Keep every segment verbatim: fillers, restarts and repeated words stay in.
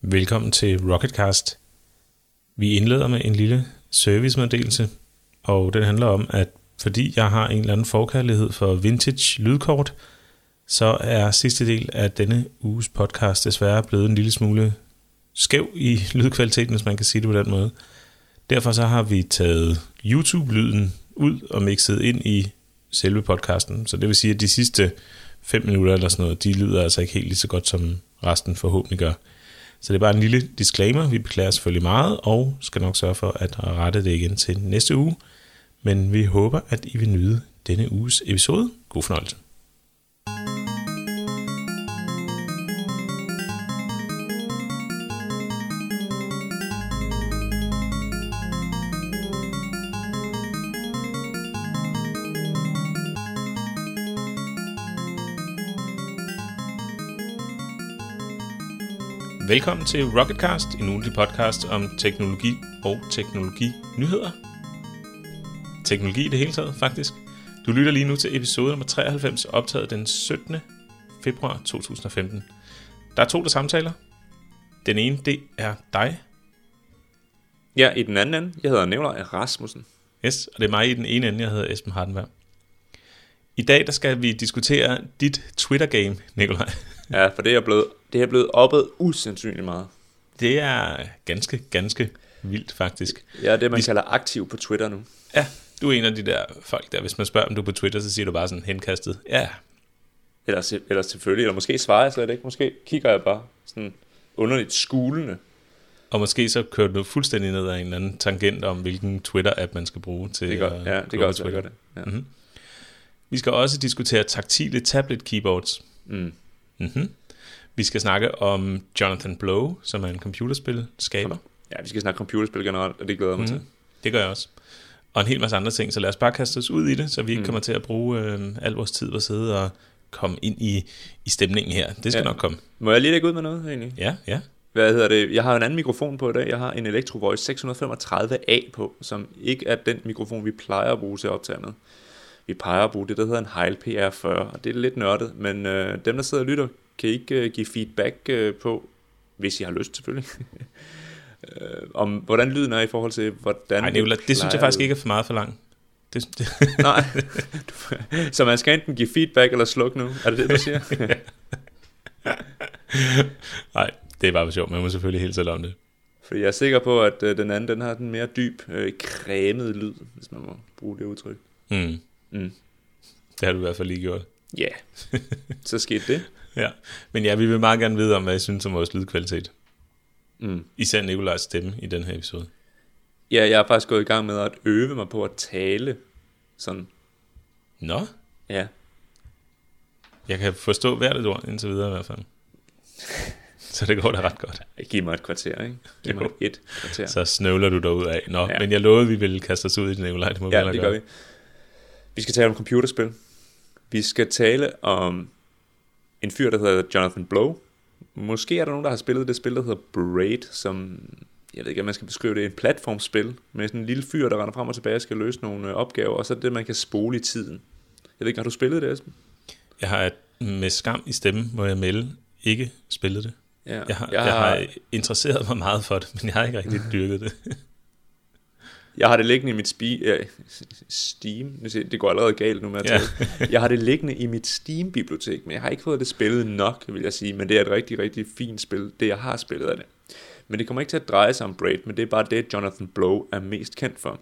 Velkommen til Rocketcast. Vi indleder med en lille servicemeddelelse, og den handler om, at fordi jeg har en eller anden forkærlighed for vintage lydkort, så er sidste del af denne uges podcast desværre blevet en lille smule skæv i lydkvaliteten, hvis man kan sige det på den måde. Derfor så har vi taget YouTube-lyden ud og mixet ind i selve podcasten. Så det vil sige, at de sidste fem minutter eller sådan noget, de lyder altså ikke helt lige så godt, som resten forhåbentlig gør. Så det er bare en lille disclaimer. Vi beklager selvfølgelig meget, og skal nok sørge for at rette det igen til næste uge. Men vi håber, at I vil nyde denne uges episode. God fornøjelse. Velkommen til Rocketcast, en ugentlig podcast om teknologi og teknologinyheder. Teknologi i det hele taget, faktisk. Du lytter lige nu til episode nummer treoghalvfems, optaget den syttende februar to tusind og femten. Der er to, der samtaler. Den ene, det er dig. Ja, i den anden ende, jeg hedder Nikolaj Rasmussen. Yes, og det er mig i den ene ende, jeg hedder Esben Hardenberg. I dag, der skal vi diskutere dit Twitter-game, Nikolaj. Ja, for det er blevet, det er blevet oppet usandsynligt meget. Det er ganske, ganske vildt, faktisk. Ja, det man vi... kalder aktiv på Twitter nu. Ja, du er en af de der folk der, hvis man spørger, om du er på Twitter, så siger du bare sådan henkastet. Ja. Eller, eller selvfølgelig, eller måske svarer jeg slet ikke. Måske kigger jeg bare sådan underligt skulende. Og måske så kører du fuldstændig ned ad en eller anden tangent om, hvilken Twitter-app man skal bruge til det gør, at ja, det gør også, det gør det. Ja. Mm-hmm. Vi skal også diskutere taktile tablet keyboards. Mm. Mm-hmm. Vi skal snakke om Jonathan Blow, som er en computerspil skaber. Ja, vi skal snakke computerspil generelt, og det glæder jeg mig mm-hmm. til. Det gør jeg også. Og en hel masse andre ting, så lad os bare kaste os ud i det, så vi ikke mm. kommer til at bruge øh, al vores tid og sidde og komme ind i, i stemningen her. Det skal ja. nok komme. Må jeg lige lægge ud med noget egentlig? Ja, ja. Hvad hedder det? Jeg har en anden mikrofon på i dag. Jeg har en Electro Voice seks femogtredive A på, som ikke er den mikrofon, vi plejer at bruge til at optage med. Vi plejer at bruge det, der hedder en Heil P R fyrre, og det er lidt nørdet, men øh, dem, der sidder og lytter, kan ikke øh, give feedback øh, på, hvis I har lyst selvfølgelig, øh, om hvordan lyden er i forhold til, hvordan... Nej, det, det synes jeg faktisk ikke er for meget for langt. Det, det. Nej, så man skal enten give feedback eller slukke nu, er det det, du siger? Nej, det er bare for sjovt, man må selvfølgelig helt selv om det. For jeg er sikker på, at øh, den anden, den har den mere dyb, øh, cremet lyd, hvis man må bruge det udtryk. Mm. Mm. Det har du i hvert fald lige gjort. Ja, yeah. Så skete det. Ja, men ja, vi vil meget gerne vide om, hvad I synes om vores lydkvalitet. Mm. Især Nikolajs stemme i den her episode. Ja, jeg har faktisk gået i gang med at øve mig på at tale sådan. Nå? Ja. Jeg kan forstå hvert et ord indtil videre i hvert fald. Så det går da ret godt. Giv mig et kvarter, ikke? Giv mig et kvarter. Så snøvler du derud af. Nå, ja. Men jeg lovede, vi ville kaste os ud i det, Nikolaj. Det må ja, vi det gør gøre. vi. Vi skal tale om computerspil. Vi skal tale om en fyr, der hedder Jonathan Blow. Måske er der nogen, der har spillet det spil, der hedder Braid, som, jeg ved ikke, om man skal beskrive det, en platformspil med sådan en lille fyr, der render frem og tilbage og skal løse nogle opgaver, og så er det, man kan spole i tiden. Jeg ved ikke, har du spillet det, Esben? Jeg har med skam i stemmen, må jeg melde, ikke spillet det. Ja, jeg, har, jeg, jeg har, har interesseret mig meget for det, men jeg har ikke rigtig dyrket det. Jeg har det liggende i mit spi- ja, Steam. Det går allerede galt nu med at tale. Ja. Jeg har det liggende i mit Steam-bibliotek, men jeg har ikke fået det spillet nok, vil jeg sige. Men det er et rigtig, rigtig fint spil, det jeg har spillet af det. Men det kommer ikke til at dreje sig om Braid, men det er bare det, Jonathan Blow er mest kendt for.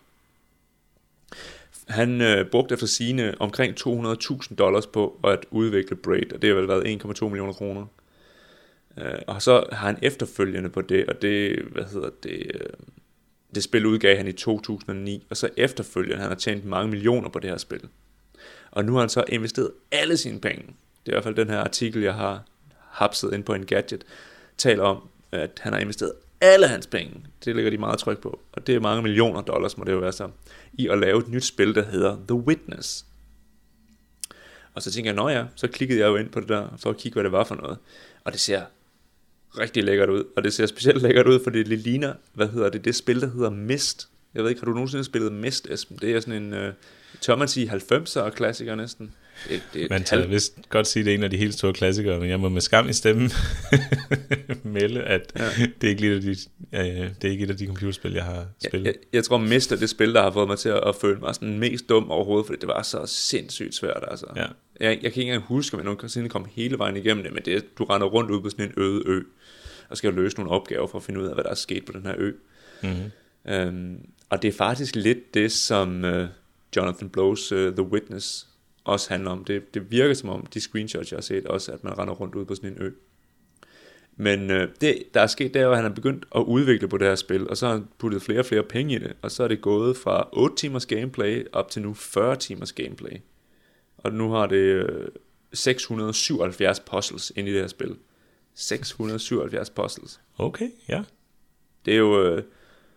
Han øh, brugte efter sine omkring to hundrede tusind dollars på at udvikle Braid, og det har vel været en komma to millioner kroner. Øh, og så har han efterfølgende på det, og det, hvad hedder det... Øh, Det spil udgav han i to tusind og ni, og så efterfølgende, han har tjent mange millioner på det her spil. Og nu har han så investeret alle sine penge. Det er i hvert fald den her artikel, jeg har hapset ind på en gadget, taler om, at han har investeret alle hans penge. Det lægger de meget tryk på. Og det er mange millioner dollars, må det jo være så, i at lave et nyt spil, der hedder The Witness. Og så tænker jeg, nå ja, så klikkede jeg jo ind på det der, for at kigge, hvad det var for noget. Og det ser rigtig lækkert ud, og det ser specielt lækkert ud, fordi det ligner, hvad hedder det, det spil, der hedder Myst. Jeg ved ikke, har du nogensinde spillet Myst, Esben? Det er sådan en, øh, tør man sige, halvfemser klassiker næsten. Det, det Man tager vist godt sige, det er en af de helt store klassikere, men jeg må med skam i stemmen melde, at ja. det, er ikke lidt af de, øh, det er ikke et af de computerspil, jeg har spillet. Jeg, jeg, jeg tror mest af det spil, der har fået mig til at, at føle mig sådan mest dum overhovedet, fordi det var så sindssygt svært. Altså. Ja. Jeg, jeg kan ikke engang huske, om jeg nogensinde kom hele vejen igennem det, men det, du render rundt ud på sådan en øde ø, og skal løse nogle opgaver for at finde ud af, hvad der er sket på den her ø. Mm-hmm. Øhm, og det er faktisk lidt det, som uh, Jonathan Blows uh, The Witness også handler om. Det, det virker som om, de screenshots, jeg har set, også at man render rundt ud på sådan en ø. Men uh, det, der er sket, det er jo, at han har begyndt at udvikle på det her spil, og så har han puttet flere og flere penge i det, og så er det gået fra otte timers gameplay op til nu fyrre timers gameplay. Og nu har det uh, seks hundrede og syvoghalvfjerds puzzles ind i det her spil. seks hundrede og syvoghalvfjerds puzzles. Okay, ja. Det er jo... Uh,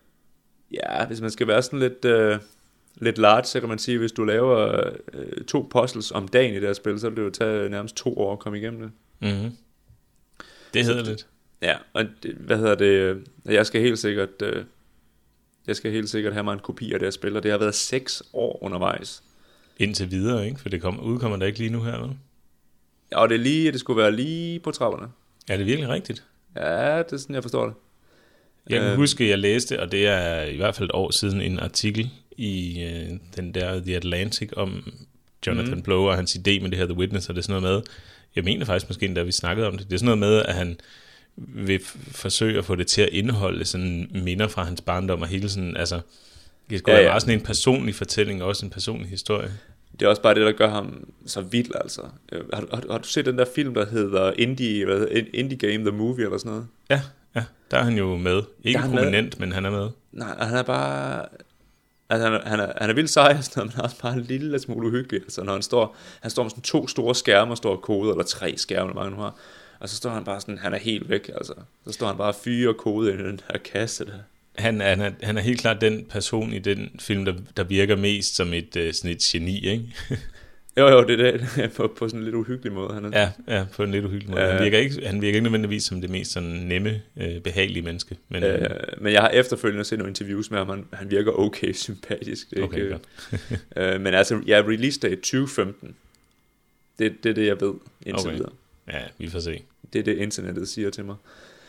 Ja, hvis man skal være sådan lidt, øh, lidt large, så kan man sige, hvis du laver øh, to puzzles om dagen i det her spil, så vil det jo tage nærmest to år at komme igennem det. Mm-hmm. Det hedder lidt. Ja, og det, hvad hedder det? Jeg skal helt sikkert, øh, jeg skal helt sikkert have mig en kopi af det her spil, og det har været seks år undervejs. Indtil videre, ikke? For det kom, udkommer der ikke lige nu her, vel? Ja, og det er lige, det skulle være lige på trapperne. Er det virkelig rigtigt? Ja, det er sådan, jeg forstår det. Jeg kan huske, at jeg læste, og det er i hvert fald et år siden, en artikel i øh, den der The Atlantic om Jonathan mm. Blow og hans idé med det her The Witness, og det er sådan noget med, jeg mener faktisk måske, da vi snakkede om det, det er sådan noget med, at han vil f- forsøge at få det til at indeholde sådan minder fra hans barndom, og hele sådan, altså, det skulle ja, være ja. Meget sådan en personlig fortælling, og også en personlig historie. Det er også bare det, der gør ham så vild, altså. Har, har, har du set den der film, der hedder Indie, hvad hedder, Indie Game, The Movie, eller sådan noget? Ja. Ja, der er han jo med. Ikke prominent, med. Men han er med. Nej, han er bare... Altså, han er, han er, han er vildt sej, men han er også bare en lille smule uhyggelig. Altså, når han står... Han står med sådan to store skærme og står og kode, eller tre skærme, eller mange nu har. Og så står han bare sådan... Han er helt væk, altså. Så står han bare og fyre og kode i den her kasse der. Han er, han, er, han er helt klart den person i den film, der, der virker mest som et, uh, sådan et geni, ikke? Jo, jo, det er det, på, på sådan en lidt uhyggelig måde. Han er... Ja, ja, på en lidt uhyggelig måde. Han virker ikke, han virker ikke nødvendigvis som det mest sådan nemme, øh, behagelige menneske. Men, øh, men jeg har efterfølgende set nogle interviews med ham, han, han virker okay sympatisk. Det er okay, ikke, øh, men altså, ja, release date tyve femten. Det, det er det, jeg ved indtil okay. videre. Ja, vi får se. Det er det, internettet siger til mig.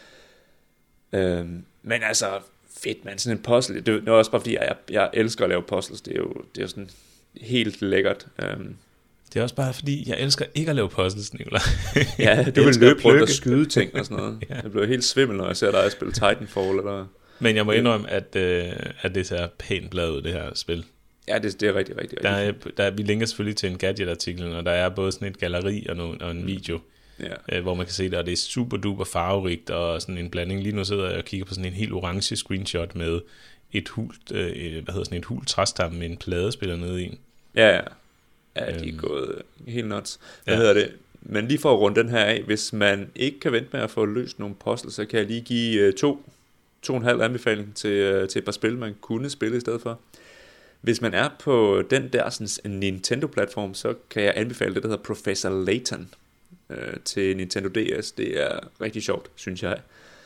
Øh, men altså, fedt man, sådan en puzzle. Det, det er også bare fordi, jeg, jeg elsker at lave puzzles. Det er jo, det er jo sådan helt lækkert. Um, Det er også bare fordi, jeg elsker ikke at lave puzzles, Nicolaj. Ja, du vil løbe rundt og skyde ting og sådan noget. Ja. Jeg bliver helt svimmel, når jeg ser dig spille Titanfall. Eller... Men jeg må indrømme, at, øh, at det ser pænt bladet ud, det her spil. Ja, det, det er rigtig, rigtig, rigtig. Der er, der er, vi linker selvfølgelig til en gadget-artikel, og der er både sådan et galleri og, no, og en mm. video, ja. øh, hvor man kan se det, og det er super duper farverigt, og sådan en blanding. Lige nu sidder jeg og kigger på sådan en helt orange screenshot med et hult, øh, hvad hedder sådan et hult træstamme med en pladespiller nede i. Ja, ja. Ja, de er gået helt nuts. Hvad ja. hedder det? Men lige for at runde den her af, hvis man ikke kan vente med at få løst nogle puzzles, så kan jeg lige give uh, to, to og en halv anbefaling til, uh, til et par spil, man kunne spille i stedet for. Hvis man er på den der sådan, Nintendo-platform, så kan jeg anbefale det, der hedder Professor Layton uh, til Nintendo D S. Det er rigtig sjovt, synes jeg.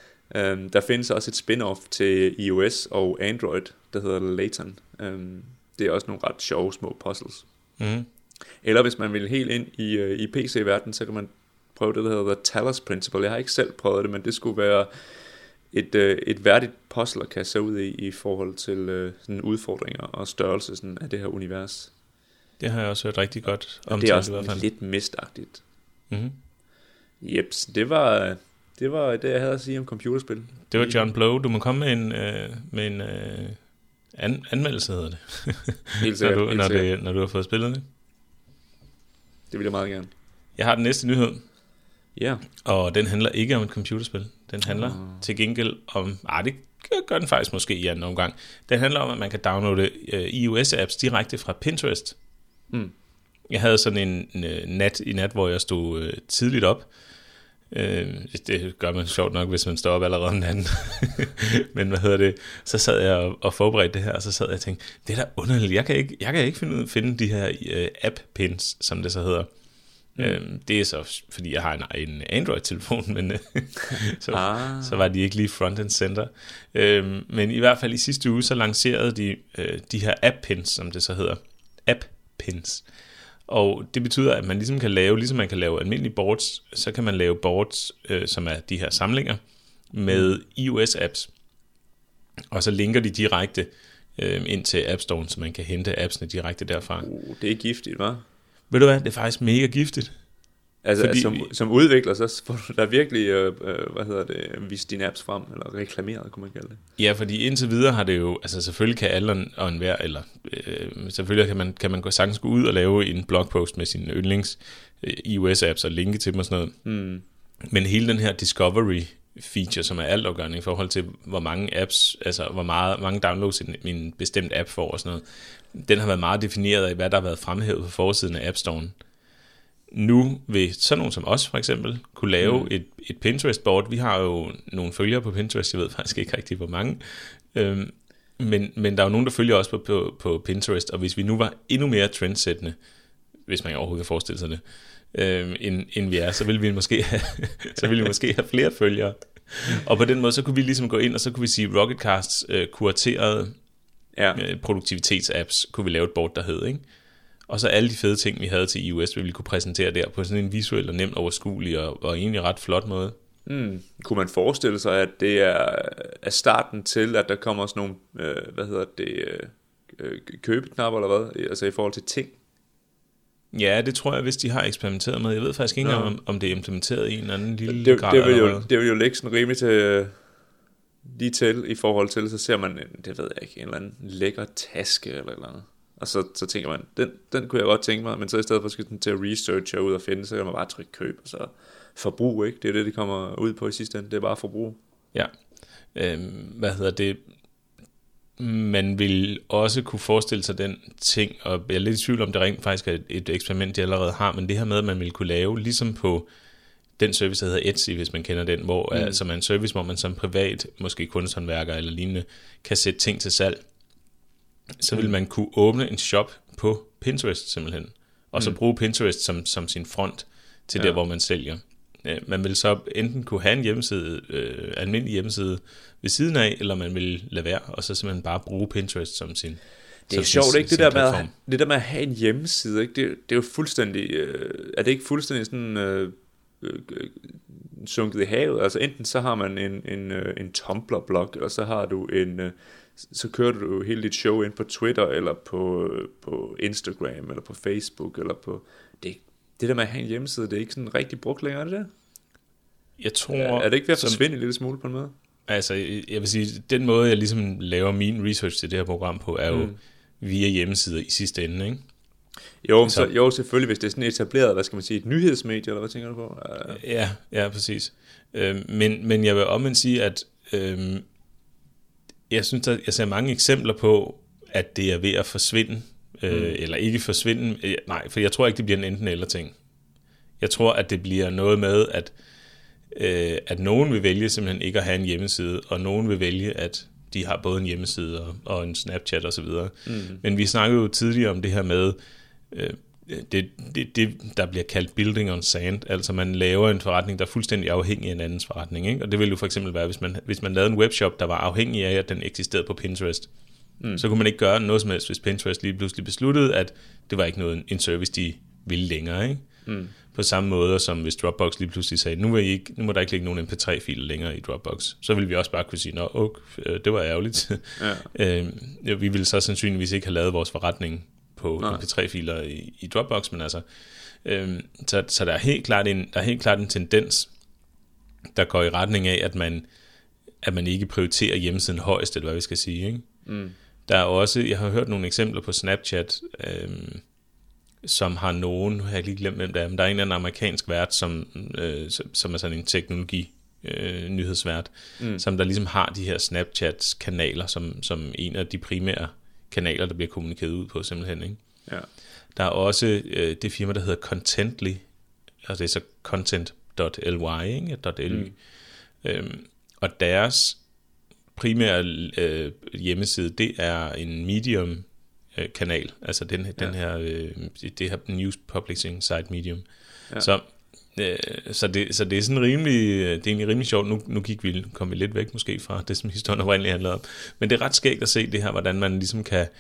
Um, der findes også et spin-off til iOS og Android, der hedder Layton. Um, det er også nogle ret sjove små puzzles. Mm. Eller hvis man vil helt ind i, uh, i P C-verdenen, så kan man prøve det, der hedder The Talos Principle. Jeg har ikke selv prøvet det, men det skulle være et, uh, et værdigt puzzle at kaste sig ud i, i forhold til uh, sådan udfordringer og størrelse sådan, af det her univers. Det har jeg også hørt rigtig godt om. Det er også lidt mistagtigt. Mm-hmm. Jeps, det var, det var det, jeg havde at sige om computerspil. Det var John Blow. Du må komme med en, uh, med en uh, an, anmeldelse, hedder det. Helt sikkert. når, du, helt når, sikkert. det, når du har fået spillet det. Det vil jeg meget gerne. Jeg har den næste nyhed. Ja. Yeah. Og den handler ikke om et computerspil. Den handler oh. til gengæld om... Ah, det gør den faktisk måske i anden omgang. Den handler om, at man kan downloade uh, iOS-apps direkte fra Pinterest. Mm. Jeg havde sådan en, en nat i nat, hvor jeg stod uh, tidligt op. Uh, det gør man sjovt nok, hvis man står op allerede den anden. Men hvad hedder det? Så sad jeg og, og forberedte det her, og så sad jeg og tænkte, det er da underligt. Jeg kan ikke, jeg kan ikke finde, finde de her uh, app-pins, som det så hedder. Mm. Øhm, det er så, fordi jeg har en, en Android-telefon, men så, ah. så var de ikke lige front and center. Øhm, men i hvert fald i sidste uge, så lancerede de øh, de her app-pins, som det så hedder. App-pins. Og det betyder, at man ligesom kan lave, ligesom man kan lave almindelige boards, så kan man lave boards, øh, som er de her samlinger, med iOS-apps. Og så linker de direkte øh, ind til App Store, så man kan hente appsene direkte derfra. Uh, det er giftigt, hva'? Ved du hvad, det er faktisk mega giftigt. Altså, Fordi, som, som udvikler, så får du da virkelig, øh, øh, hvad hedder det, vist dine apps frem, eller reklameret, kunne man kalde det. Ja, fordi indtil videre har det jo, altså selvfølgelig kan alle og enhver, eller øh, selvfølgelig kan man, kan man gå sagtens gå ud og lave en blogpost med sine yndlings øh, iOS-apps og linke til dem og sådan noget. Mm. Men hele den her discovery feature, som er altafgørende i forhold til, hvor mange apps, altså hvor meget, mange downloads en, en bestemt app får og sådan noget, den har været meget defineret af, hvad der har været fremhævet på forsiden af App Store'en. Nu vil sådan nogen som os for eksempel kunne lave mm. et, et Pinterest-board. Vi har jo nogle følgere på Pinterest, jeg ved faktisk ikke rigtig hvor mange, øhm, men, men der er jo nogen, der følger os på, på, på Pinterest, og hvis vi nu var endnu mere trendsættende, hvis man overhovedet kan forestille sig det, øhm, end, end vi er, så ville vi måske have, så ville vi måske have flere følgere. Og på den måde, så kunne vi ligesom gå ind, og så kunne vi sige, Rocketcasts øh, kuraterede ja. øh, produktivitetsapps, kunne vi lave et board, der hed, ikke? Og så alle de fede ting, vi havde til iOS, vil vi kunne præsentere der på sådan en visuel og nemt overskuelig og, og egentlig ret flot måde. Mm. Kunne man forestille sig, at det er, er starten til, at der kommer sådan nogle, øh, hvad hedder det, øh, købeknapper eller hvad, altså i forhold til ting? Ja, det tror jeg, hvis de har eksperimenteret med. Jeg ved faktisk ikke, om, om det er implementeret i en eller anden lille det, grad. Det vil, jo, det vil jo ligge sådan rimelig til, lige til i forhold til, så ser man, det ved jeg ikke, en eller anden lækker taske eller eller andet. Og så, så tænker man, den, den kunne jeg godt tænke mig, men så i stedet for skal til at researche og ud og finde, så kan man bare trykke køb, og så forbrug, ikke? Det er det, det kommer ud på i sidste ende, det er bare forbrug. Ja, øhm, hvad hedder det? Man vil også kunne forestille sig den ting, og jeg er lidt i tvivl om, det rent faktisk er et eksperiment, de allerede har, men det her med, at man vil kunne lave, ligesom på den service, der hedder Etsy, hvis man kender den, hvor mm. altså, er en service, hvor man som privat, måske kunsthåndværker eller lignende, kan sætte ting til salg. Så vil man kunne åbne en shop på Pinterest simpelthen, og så bruge Pinterest som, som sin front til ja. Der, hvor man sælger. Man vil så enten kunne have en hjemmeside, øh, almindelig hjemmeside ved siden af, eller man vil lade være, og så simpelthen bare bruge Pinterest som sin Det er sjovt, sin, ikke? Det der, med at, det der med at have en hjemmeside, ikke? Det, det er jo fuldstændig, øh, er det ikke fuldstændig sådan øh, øh, sunket i havet? Altså enten så har man en, en, øh, en Tumblr-blog, eller så har du en... Øh, så kører du jo hele dit show ind på Twitter, eller på, på Instagram, eller på Facebook, eller på... Det, det der med at have en hjemmeside, det er ikke sådan rigtig brugt længere, er det der? Jeg tror... Er, er det ikke ved at forsvinde en lille smule på en måde? Altså, jeg vil sige, den måde, jeg ligesom laver min research til det her program på, er jo mm. via hjemmesider i sidste ende, ikke? Jo, så, jo, selvfølgelig, hvis det er sådan etableret, hvad skal man sige, et nyhedsmedie, eller hvad tænker du på? Uh... Ja, ja, præcis. Øh, men, men jeg vil omvendt sige, at... Øh, Jeg synes, at jeg ser mange eksempler på, at det er ved at forsvinde, mm. øh, eller ikke forsvinde. Nej, for jeg tror ikke, det bliver en enten eller ting. Jeg tror, at det bliver noget med, at, øh, at nogen vil vælge simpelthen ikke at have en hjemmeside, og nogen vil vælge, at de har både en hjemmeside og, og en Snapchat osv. Mm. Men vi snakkede jo tidligere om det her med, øh, det, det, det, der bliver kaldt building on sand, altså man laver en forretning, der er fuldstændig afhængig af en andens forretning, ikke? Og det ville jo for eksempel være, hvis man, hvis man lavede en webshop, der var afhængig af, at den eksisterede på Pinterest, mm. så kunne man ikke gøre noget som helst, hvis Pinterest lige pludselig besluttede, at det var ikke noget, en service, de ville længere, ikke? Mm. På samme måde som hvis Dropbox lige pludselig sagde, nu, vil I ikke, nu må der ikke ligge nogen M P tre filer længere i Dropbox, så ville vi også bare kunne sige, nå, okay, det var ærgerligt. Ja. øh, vi ville så sandsynligvis ikke have lavet vores forretning på M P tre filer i, i Dropbox, men altså, øhm, så, så der er helt klart en, der er helt klart en tendens, der går i retning af, at man, at man ikke prioriterer hjemmesiden højst, eller hvad vi skal sige, ikke? Mm. Der er også, jeg har hørt nogle eksempler på Snapchat, øhm, som har nogen, jeg har lige glemt hvem det er, men der er en eller anden amerikansk vært, som, øh, som er sådan en teknologi øh, nyhedsvært, mm. som der ligesom har de her Snapchat-kanaler, som, som en af de primære kanaler, der bliver kommunikeret ud på simpelthen, ikke? Ja. Der er også øh, det firma, der hedder Contently, altså det er så content punktum l y, ikke? .ly. Mm. Øhm, og deres primære øh, hjemmeside, det er en Medium øh, kanal, altså den, ja. den her øh, det her news publishing site Medium. Ja. Så øh, så det så det er sådan rimelig det er egentlig rimelig sjovt. Nu nu gik vi kom vi lidt væk måske fra det, som historien oprindeligt handlede om. Men det er ret skægt at se det her, hvordan man ligesom kan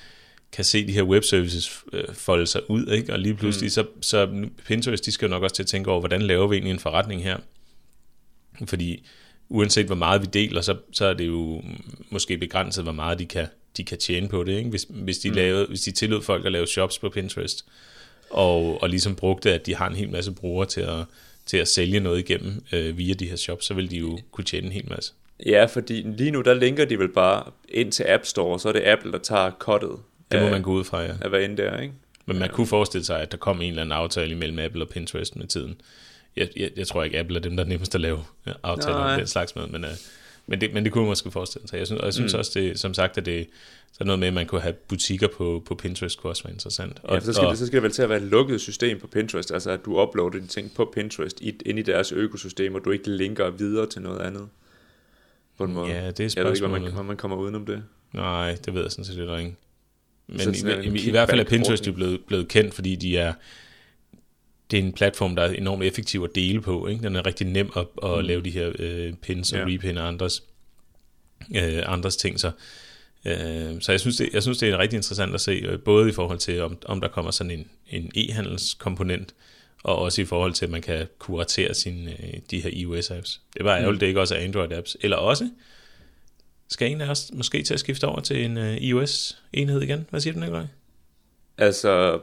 kan se de her webservices øh, folde sig ud, ikke? Og lige pludselig, mm. så, så Pinterest, de skal jo nok også til at tænke over, hvordan laver vi egentlig en forretning her? Fordi uanset hvor meget vi deler, så, så er det jo måske begrænset, hvor meget de kan, de kan tjene på det, ikke? Hvis, hvis, de mm. lavede, hvis de tillod folk at lave shops på Pinterest, og, og ligesom brugte, at de har en hel masse brugere til at, til at sælge noget igennem øh, via de her shops, så vil de jo kunne tjene en hel masse. Ja, fordi lige nu, der linker de vel bare ind til App Store, så er det Apple, der tager cuttet. Det må af, man gå ud fra, ja. Af hvad end der, ikke? Men man ja. kunne forestille sig, at der kom en eller anden aftale mellem Apple og Pinterest med tiden. Jeg, jeg, jeg tror ikke, Apple er dem, der er nemmest at lave aftaler om den slags med, men, uh, men, det, men det kunne man måske forestille sig. Jeg synes, og jeg synes mm. også, det, som sagt, at det så er noget med, at man kunne have butikker på, på Pinterest, kunne også være interessant. Og, ja, så skal, og, det, så skal det vel til at være et lukket system på Pinterest, altså at du uploader dine ting på Pinterest ind i deres økosystem, og du ikke linker videre til noget andet. På en måde. Ja, det er spørgsmålet. Jeg ved ikke, hvor man, hvor man kommer udenom det. Nej, det ved jeg sådan set ikke. Men i, i, i, i hvert fald er Pinterest jo blevet, blevet kendt, fordi de er, det er en platform, der er enormt effektiv at dele på. Ikke? Den er rigtig nem at, at mm. lave de her øh, pins og ja. repin og andres, øh, andres ting. Så, øh, så jeg, synes, det, jeg synes, det er rigtig interessant at se, både i forhold til, om, om der kommer sådan en, en e-handelskomponent, og også i forhold til, at man kan kuratere sine, de her iOS-apps. Det var ærgerligt, mm. det ikke også er Android-apps. Eller også, skal en af os måske til at skifte over til en uh, iOS-enhed igen? Hvad siger du, Nikolaj? Altså,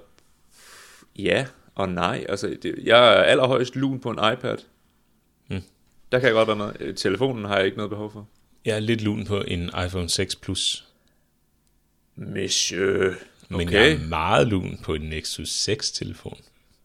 ja og nej. Altså, det, jeg er allerhøjst lun på en iPad. Mm. Der kan jeg godt være med. Telefonen har jeg ikke noget behov for. Jeg er lidt lun på en iPhone seks Plus. Monsieur. Okay. Men jeg er meget lun på en Nexus seks-telefon.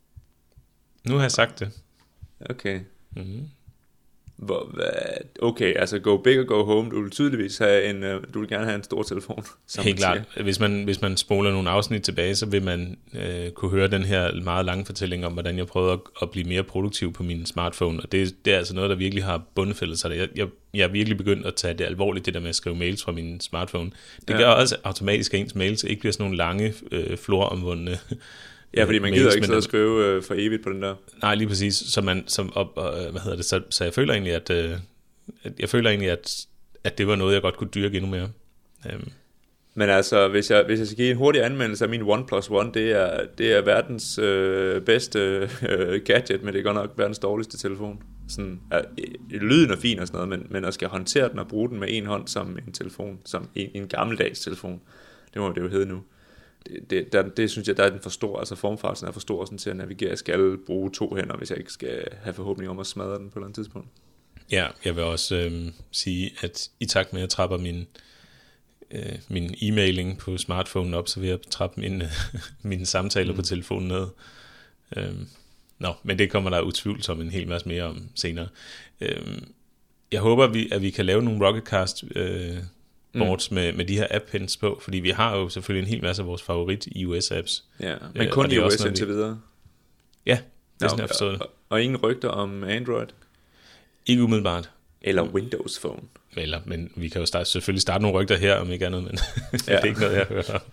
Nu har jeg sagt det. Okay. Mm-hmm. Hvor, hvad? Okay, altså go big og go home. Du vil tydeligvis have en, uh, du vil gerne have en stor telefon. Helt klart. Hvis man, hvis man spoler nogle afsnit tilbage, så vil man øh, kunne høre den her meget lange fortælling om, hvordan jeg prøvede at, at blive mere produktiv på min smartphone. Og det, det er altså noget, der virkelig har bundfældet sig. Jeg, jeg, jeg er virkelig begyndt at tage det alvorligt, det der med at skrive mails fra min smartphone. Det gør ja. også automatisk, at ens mails ikke bliver sådan nogle lange, øh, floromvundne. Ja, fordi man gider ikke sidde og skrive øh, for evigt på den der. Nej, lige præcis. Så man, som op, øh, hvad hedder det? Så, så jeg føler egentlig, at øh, jeg føler egentlig, at, at det var noget, jeg godt kunne dyrke endnu mere. Um. Men altså, hvis jeg, hvis jeg skal give en hurtig anmeldelse af min OnePlus One, det er, det er verdens øh, bedste øh, gadget, men det er godt nok verdens dårligste telefon. Sådan, ja, lyden er fin og sådan noget, men, men at skal håndtere den og bruge den med en hånd som en telefon, som en, en gammeldags telefon, det må det jo hedde nu. Det, det, der, det synes jeg, der er den for stor, altså formfarsen er for stor sådan til at navigere. Jeg skal bruge to hænder, hvis jeg ikke skal have forhåbning om at smadre den på et eller andet tidspunkt. Ja, jeg vil også øh, sige, at i takt med at jeg trapper min, øh, min e-mailing på smartphonen op, så vil jeg trappe min, øh, mine samtaler mm. på telefonen ned. Øh, nå, men det kommer der utvivlsomt en hel masse mere om senere. Øh, jeg håber, at vi, at vi kan lave nogle Rocketcast øh, boards mm. med, med de her app-pins på, fordi vi har jo selvfølgelig en hel masse af vores favorit iOS-apps. Ja, men kun øh, iOS indtil videre. Ja, det er sådan, jeg forstår det. Og, og ingen rygter om Android? Ikke umiddelbart. Eller Windows Phone. Eller, men vi kan jo starte, selvfølgelig starte nogle rygter her, om ikke andet, men ja. Det er ikke noget, jeg hører om.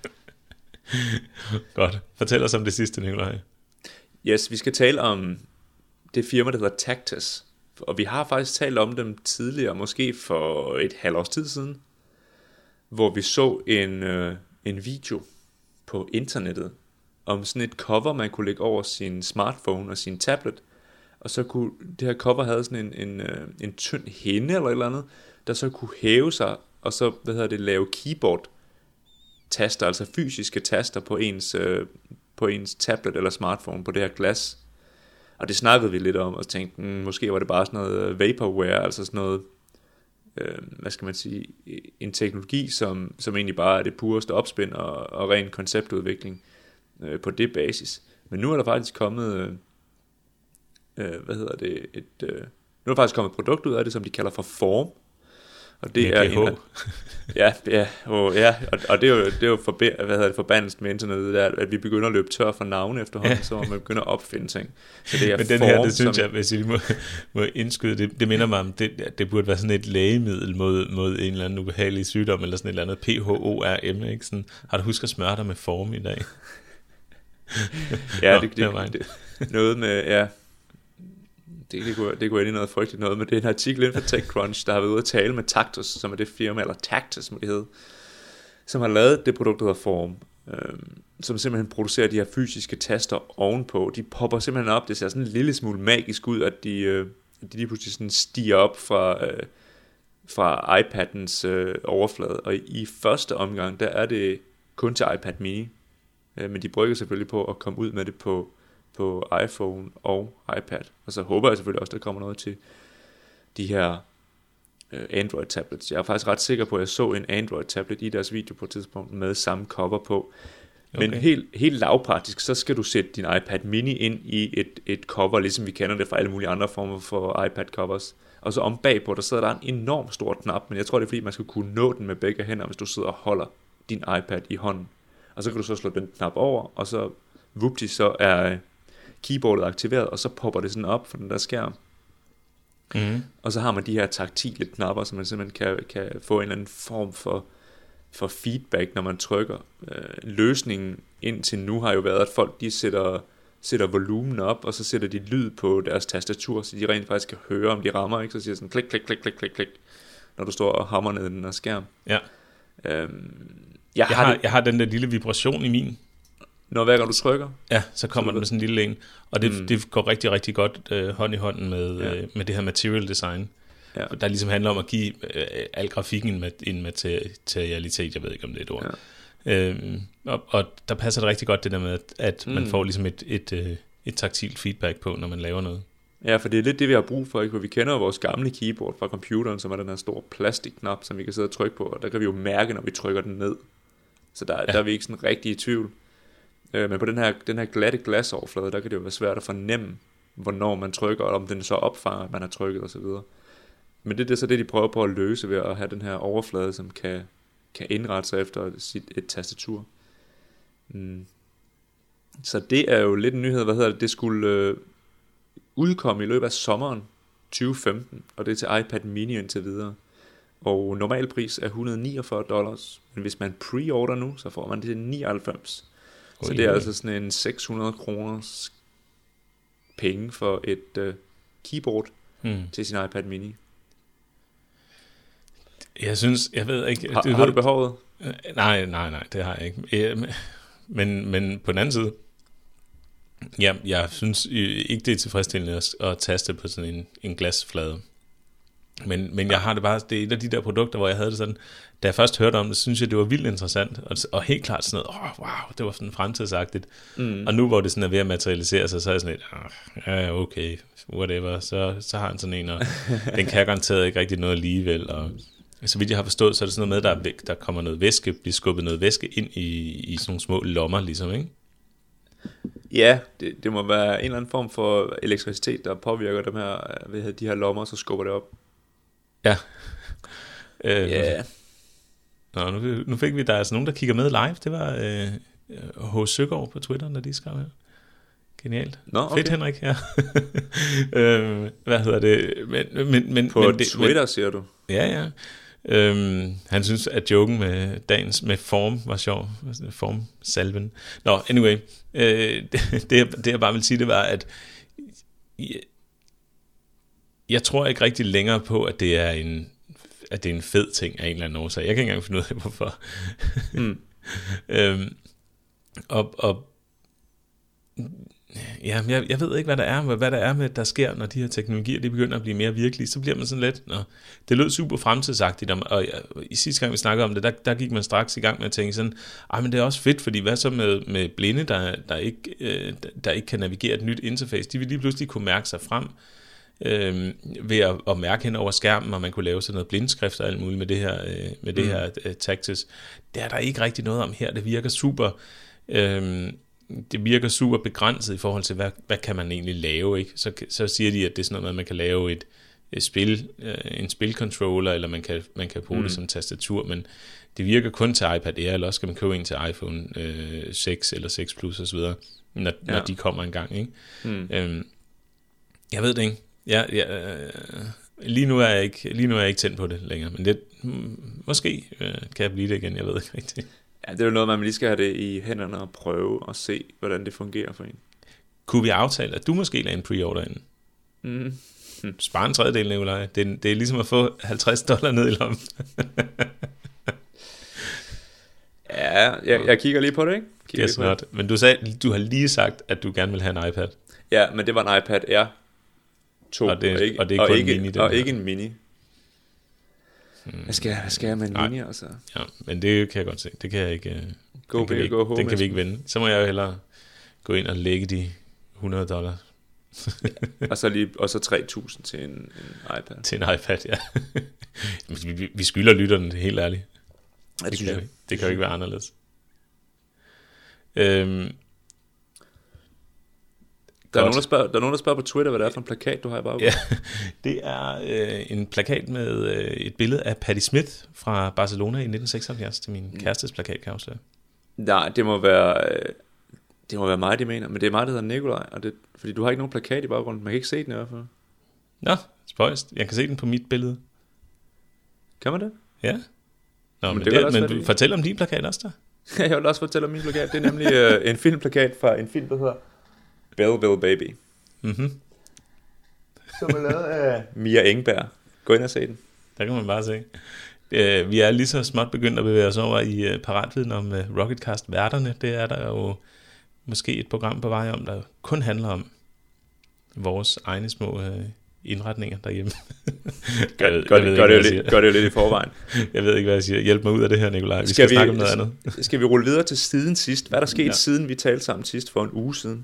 Godt. Fortæl os om det sidste, Nikolaj. Yes, vi skal tale om det firma, der hedder Tactus. Og vi har faktisk talt om dem tidligere, måske for et halvt års tid siden, hvor vi så en, øh, en video på internettet om sådan et cover, man kunne lægge over sin smartphone og sin tablet. Og så kunne det her cover havde sådan en, en, øh, en tynd hinde eller et eller andet, der så kunne hæve sig, og så hvad hedder det, lave keyboard-taster, altså fysiske taster på ens, øh, på ens tablet eller smartphone på det her glas. Og det snakkede vi lidt om, og tænkte, mm, måske var det bare sådan noget vaporware, altså sådan noget, øh, hvad skal man sige, en teknologi, som, som egentlig bare er det pureste opspind og, og ren konceptudvikling øh, på det basis. Men nu er der faktisk kommet, øh, øh, hvad hedder det, et, øh, nu er der faktisk kommet et produkt ud af det, som de kalder for Form. Og det er en, ja, ja, og, ja, og, og det er jo, det er jo forbe, hvad hedder det, forbandelsen med internettet, der, at vi begynder at løbe tør for navne efterhånden, ja. Så man begynder at opfinde ting. Så det er Men den form, her, det synes som, jeg, hvis I må, må indskyde, det, det minder mig om, det, det burde være sådan et lægemiddel mod, mod en eller anden ubehagelig sygdom, eller sådan et eller andet P H O R M, ikke? Sådan, har du husket at smøre dig med Form i dag? Ja, Nå, det, det, det, det, noget med, ja, Det, det, kunne, det kunne ind i noget frygteligt noget, men det er en artikel inden for TechCrunch, der har været ude at tale med Tactus, som er det firma, eller Tactus må det hedde, som har lavet det produkt, der hedder Form. øh, som simpelthen producerer de her fysiske taster ovenpå. De popper simpelthen op. Det ser sådan en lille smule magisk ud, at de, øh, at de lige pludselig sådan stiger op fra, øh, fra iPad'ens øh, overflade. Og i, i første omgang, der er det kun til iPad mini. Øh, men de brygger selvfølgelig på at komme ud med det på, på iPhone og iPad. Og så håber jeg selvfølgelig også, der kommer noget til de her Android tablets. Jeg er faktisk ret sikker på, at jeg så en Android tablet i deres video på et tidspunkt med samme cover på. Men okay. helt, helt lavpraktisk, så skal du sætte din iPad mini ind i et, et cover, ligesom vi kender det fra alle mulige andre former for iPad covers. Og så om bagpå, der sidder der en enorm stor knap, men jeg tror det er fordi, man skal kunne nå den med begge hænder, hvis du sidder og holder din iPad i hånden. Og så kan du så slå den knap over, og så vupti, så er keyboardet aktiveret, og så popper det sådan op for den der skærm. Mm. Og så har man de her taktile knapper, så man simpelthen kan, kan få en eller anden form for, for feedback, når man trykker. Øh, løsningen indtil nu har jo været, at folk de sætter, sætter volumen op, og så sætter de lyd på deres tastatur, så de rent faktisk kan høre, om de rammer, ikke? Så siger sådan klik, klik, klik, klik, klik, klik, når du står og hammer ned i den her skærm. Ja. Øhm, jeg, jeg, har, det, jeg har den der lille vibration i min. Når hver gang du trykker? Ja, så kommer så den med sådan en lille en. Og det, mm. det går rigtig, rigtig godt øh, hånd i hånden med, ja. øh, med det her material design. Ja. Der ligesom handler om at give øh, al grafikken en, en materialitet. Jeg ved ikke, om det er et ord. Ja. Øhm, og, og der passer det rigtig godt det der med, at, at mm. man får ligesom et, et, et, et taktilt feedback på, når man laver noget. Ja, for det er lidt det, vi har brug for, ikke? For vi kender jo vores gamle keyboard fra computeren, som er den her store plastikknap, som vi kan sidde og trykke på, og der kan vi jo mærke, når vi trykker den ned. Så der, ja. der er vi ikke sådan rigtig i tvivl. Men på den her, den her glatte glasoverflade, der kan det jo være svært at fornemme, hvornår man trykker, og om den så opfanger, at man har trykket osv. Men det er det, så det, de prøver på at løse ved at have den her overflade, som kan, kan indrette sig efter sit, et tastatur. Mm. Så det er jo lidt en nyhed, hvad hedder det, det skulle øh, udkomme i løbet af sommeren tyve femten, og det er til iPad mini indtil videre. Og normalpris er et hundrede og niogfyrre dollars, men hvis man pre-order nu, så får man det til nioghalvfems. Så det er altså sådan en seks hundrede kroners penge for et uh, keyboard hmm. til sin iPad mini. Jeg synes, jeg ved ikke... Har, du, har du behovet? Nej, nej, nej, det har jeg ikke. Men, men på den anden side, ja, jeg synes ikke, det er tilfredsstillende at, at taste på sådan en, en glasflade. Men, men jeg har det bare, det er et af de der produkter, hvor jeg havde det sådan, da jeg først hørte om det, synes jeg, det var vildt interessant, og, og helt klart sådan noget, åh, oh, wow, det var sådan fremtidsagtigt. Mm. Og nu hvor det sådan er ved at materialisere sig, så er jeg sådan lidt, oh, ja, okay, whatever, så, så har han sådan en, og den kan garanteret ikke rigtig noget alligevel, og så vidt jeg har forstået, så er det sådan noget med, der, der kommer noget væske, bliver skubbet noget væske ind i, i sådan nogle små lommer, ligesom, ikke? Ja, det, det må være en eller anden form for elektricitet, der påvirker dem her, ved de her lommer, så skubber det op. Ja. Ja. Øh, yeah. Nå, nu, nu fik vi, der er altså nogen, der kigger med live. Det var øh, H. Søgaard på Twitter, når de skrev her. Genialt. Nå, okay. Fedt, Henrik. Ja. øh, hvad hedder det? Men, men, men, på men, Twitter, men, siger du? Ja, ja. Øhm, han synes, at joken med dagens med form var sjov. Formsalven. Nå, anyway. Øh, det, det, det jeg bare vil sige, det var, at jeg, jeg tror ikke rigtig længere på, at det er en at det er en fed ting af en eller anden årsag. Jeg kan ikke engang finde ud af, hvorfor. Mm. øhm, og, og ja, jeg, jeg ved ikke, hvad der er, hvad der er med, der sker, når de her teknologier, de begynder at blive mere virkelige, så bliver man sådan lidt, nå, det lød super fremtidsagtigt, og, og i sidste gang vi snakkede om det, der, der gik man straks i gang med at tænke sådan, ej, men det er også fedt, fordi hvad så med, med blinde, der, der, ikke, øh, der ikke kan navigere et nyt interface, de vil lige pludselig kunne mærke sig frem, Øh, ved at, at mærke hen over skærmen, og man kunne lave sådan noget blindskrift og alt muligt med det her, øh, med det mm. her uh, Tactus. Det er der ikke rigtig noget om her. Det virker super øh, det virker super begrænset i forhold til, hvad, hvad kan man egentlig lave, ikke? Så, så siger de, at det er sådan noget, at man kan lave et, et spil, øh, en spilcontroller, eller man kan, man kan bruge mm. det som tastatur, men det virker kun til iPad Air, eller også skal man købe en til iPhone øh, seks eller seks Plus osv., når, ja. når de kommer en gang, ikke? Mm. Øh, jeg ved det ikke. Ja, ja, øh, lige nu er jeg ikke lige nu er jeg ikke tændt på det længere, men det måske øh, kan jeg blive det igen, jeg ved ikke rigtigt. Ja, det er jo noget, man lige skal have det i hænderne og prøve og se, hvordan det fungerer for en. Kunne vi aftale, at du måske lader en pre-order ind? Mm. Hmm. Spar en tredjedel, Nikolaj. Det er, det er ligesom at få halvtreds dollar ned i lommen. Ja, Ja, jeg, jeg kigger lige på det, ikke? Kigger Guess not. Men du, sagde, du har lige sagt, at du gerne vil have en iPad. Ja, men det var en iPad Air to, og det, og ikke, og det er og kun ikke, en mini. Og ikke en mini. Hmm. Hvad skal jeg, hvad skal jeg med en Nej. mini, altså? Ja, men det kan jeg godt se. Det kan jeg ikke... Go den kan, big, vi ikke, go home, den kan vi ikke vinde. Så må jeg jo hellere gå ind og lægge de hundrede dollar. og så lige og så tre tusind til en, en iPad. Til en iPad, ja. vi, vi skylder lytterne det, helt ærligt. Ja, det, det, synes kan, jeg. det kan jo ikke være anderledes. Øhm, der, er nogen, der, spørger, der er nogen, der spørger på Twitter, hvad det er for en plakat, du har i baggrunden. Ja, det er øh, en plakat med øh, et billede af Patti Smith fra Barcelona i nitten seksoghalvfjerds til min kærestes plakat, kan jeg afsløre. Nej, det må være øh, det må være mig, de mener, men det er mig, der hedder Nikolaj, og det, fordi du har ikke nogen plakat i baggrunden, man kan ikke se den i hvert fald. Nå, spøjst. Jeg kan se den på mit billede. Kan man det? Ja. Nå, men, men, det det det, men du det. Fortæl om din plakat også der. Jeg vil også fortælle om min plakat. Det er nemlig øh, en filmplakat fra en film, der hedder Belleville Baby. Mhm. Som er lavet af Mia Engberg. Gå ind og se den. Der kan man bare se. Uh, vi er lige så småt begyndt at bevæge os over i uh, paratviden om uh, Rocketcast-værterne. Det er der jo måske et program på vej om, der kun handler om vores egne små uh, indretninger derhjemme. Gør, ved, gør, det, gør, det, lidt, gør det jo lidt i forvejen. Jeg ved ikke, hvad jeg siger. Hjælp mig ud af det her, Nikolaj. Vi skal, skal vi, snakke om noget andet. Skal vi rulle videre til siden sidst? Hvad er der sket ja. siden vi talte sammen sidst for en uge siden?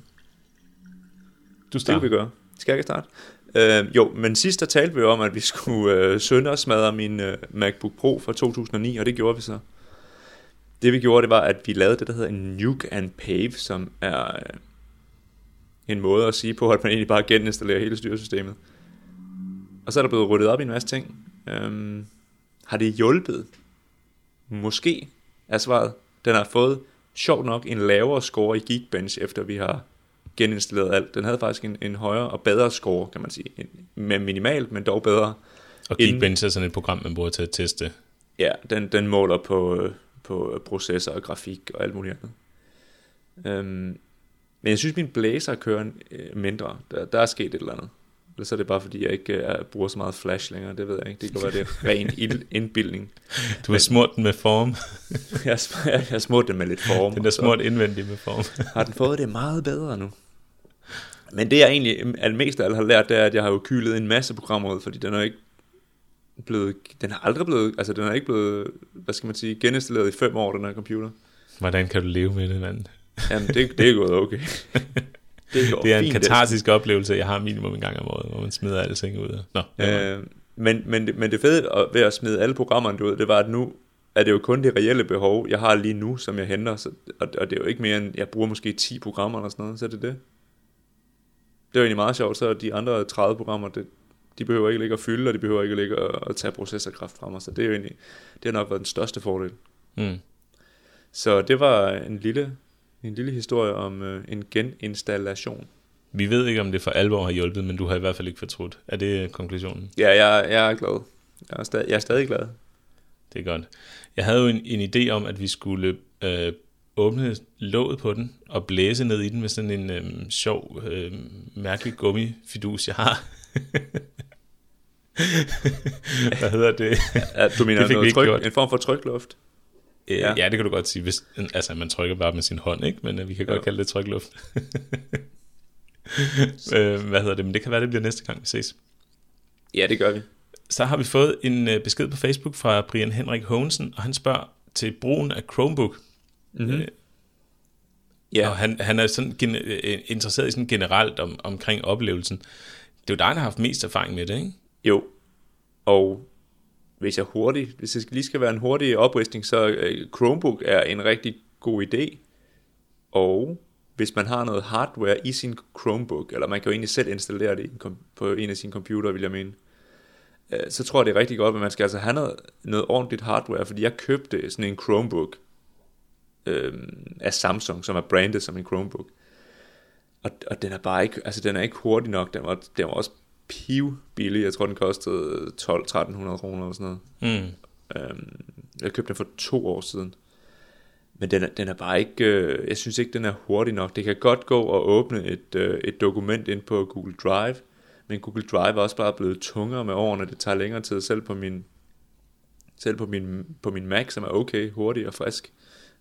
Du starter. Det vi gøre. Skal jeg ikke starte? Uh, jo, men sidst der talte vi om, at vi skulle uh, søndersmadre min uh, MacBook Pro fra to tusind og ni, og det gjorde vi så. Det vi gjorde, det var, at vi lavede det, der hedder en nuke and pave, som er uh, en måde at sige på, at man egentlig bare geninstallerer hele styresystemet. Og så er der blevet ryddet op i en masse ting. Um, har det hjulpet? Måske er svaret. Den har fået, sjovt nok, en lavere score i Geekbench, efter vi har geninstalleret alt. Den havde faktisk en, en højere og bedre score, kan man sige. En, med minimalt, men dog bedre. Og Geekbench er sådan et program, man bruger til at teste. Ja, den, den måler på, på processor og grafik og alt muligt andet. Um, men jeg synes, min Blazer kører mindre. Der, der er sket et eller andet. Eller så er det bare fordi, jeg ikke uh, bruger så meget flash længere. Det ved jeg ikke. Det kan være, det er ren indbildning. Du har smurt den med form. jeg, jeg har smurt den med lidt form. Den er smurt indvendigt med form. Har den fået det meget bedre nu? Men det jeg egentlig allermest af alt har lært, det er, at jeg har jo kylet en masse programmer ud, fordi den er ikke blevet, den har aldrig blevet, altså den er ikke blevet, hvad skal man sige, geninstalleret i fem år, den her computer. Hvordan kan du leve med det, mand? Jamen, det, det er gået okay. Det er, det er en katarsisk oplevelse, jeg har minimum en gang om året, hvor man smider alle ting ud. Nå, øh, men, men, men det fede ved at smide alle programmerne ud, det var, at nu er det jo kun det reelle behov, jeg har lige nu, som jeg henter, så, og, og det er jo ikke mere end, jeg bruger måske ti programmer eller sådan noget, så er det det. Det er jo egentlig meget sjovt, så de andre tredive programmer, det, de behøver ikke ligge og fylde, og de behøver ikke ligge og, og tage processorkraft fra mig, så det er jo egentlig, det har nok været den største fordel. Mm. Så det var en lille, en lille historie om øh, en geninstallation. Vi ved ikke, om det for alvor har hjulpet, men du har i hvert fald ikke fortrudt. Er det konklusionen? Ja, jeg, jeg er glad. Jeg er, stadig, jeg er stadig glad. Det er godt. Jeg havde jo en, en idé om, at vi skulle øh, åbne låget på den og blæse ned i den med sådan en øh, sjov, øh, mærkelig gummifidus, jeg har. Hvad hedder det? Ja, du mener noget tryk, en form for trykluft? Øh, ja. ja, det kan du godt sige. Hvis, altså, man trykker bare med sin hånd, ikke? Men øh, vi kan godt jo. kalde det trykluft. øh, hvad hedder det? Men det kan være, det bliver næste gang, vi ses. Ja, det gør vi. Så har vi fået en øh, besked på Facebook fra Brian Henrik Hogensen, og han spørger til brugen af Chromebook. Mm-hmm. Øh, ja. Og han, han er sådan gen, øh, interesseret i sådan generelt om, omkring oplevelsen. Det er jo dig, der har haft mest erfaring med det, ikke? Jo. Og hvis jeg hurtigt, hvis det lige skal være en hurtig opristning, så øh, Chromebook er en rigtig god idé. Og hvis man har noget hardware i sin Chromebook, eller man kan jo egentlig selv installere det på en af sine computere, vil jeg mene, øh, så tror jeg, det er rigtig godt, men man skal altså have noget, noget ordentligt hardware, fordi jeg købte sådan en Chromebook øh, af Samsung, som er brandet som en Chromebook. Og, og den er bare ikke, altså den er ikke hurtig nok, den var, den var også piv billig. Jeg tror den kostede tolv til tretten hundrede kroner eller sådan noget. Mm. øhm, Jeg købte den for to år siden. Men den er, den er bare ikke øh, jeg synes ikke den er hurtig nok. Det kan godt gå og åbne et, øh, et dokument ind på Google Drive, men Google Drive er også bare blevet tungere med årene. Det tager længere tid, selv på min Selv på min, på min Mac, som er okay hurtig og frisk,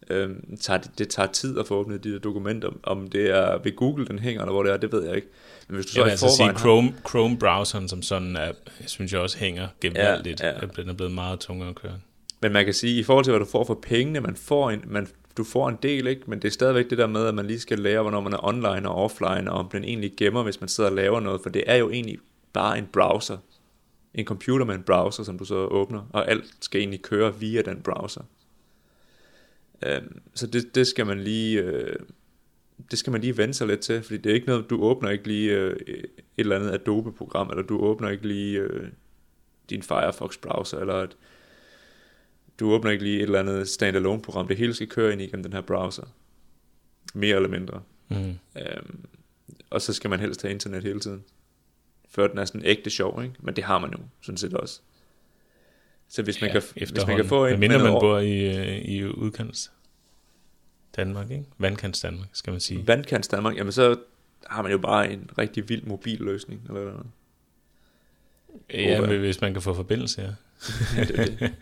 Øhm, tager det, det tager tid at få åbnet de der dokumenter. Om det er ved Google, den hænger, eller hvor det er, det ved jeg ikke. Men hvis du så jeg vil i altså sige, har... Chrome, Chrome-browseren som sådan, er, jeg synes jeg også hænger gevaldigt. Ja, ja. Den er blevet meget tungere at køre. Men man kan sige, i forhold til hvad du får for pengene, man får en, man, du får en del, ikke? Men det er stadigvæk det der med, at man lige skal lære, hvornår man er online og offline, og om den egentlig gemmer, hvis man sidder og laver noget, for det er jo egentlig bare en browser. En computer med en browser, som du så åbner, og alt skal egentlig køre via den browser. Øhm, så det, det skal man lige øh, det skal man lige vende sig lidt til, fordi det er ikke noget, du åbner ikke lige øh, et eller andet Adobe-program, eller du åbner ikke lige øh, din Firefox-browser, eller et, du åbner ikke lige et eller andet standalone-program. Det hele skal køre ind igennem den her browser, mere eller mindre. Mm. øhm, Og så skal man helst have internet hele tiden, før den er sådan ægte sjov, ikke? Men det har man jo sådan set også. Så hvis man, ja, kan, hvis man kan få en... mindre man bor i, i udkants Danmark, ikke? Vandkants Danmark, skal man sige. Vandkants Danmark, jamen så har man jo bare en rigtig vild mobilløsning, eller noget. Ja, men hvis man kan få forbindelse, ja. Ja, det er det.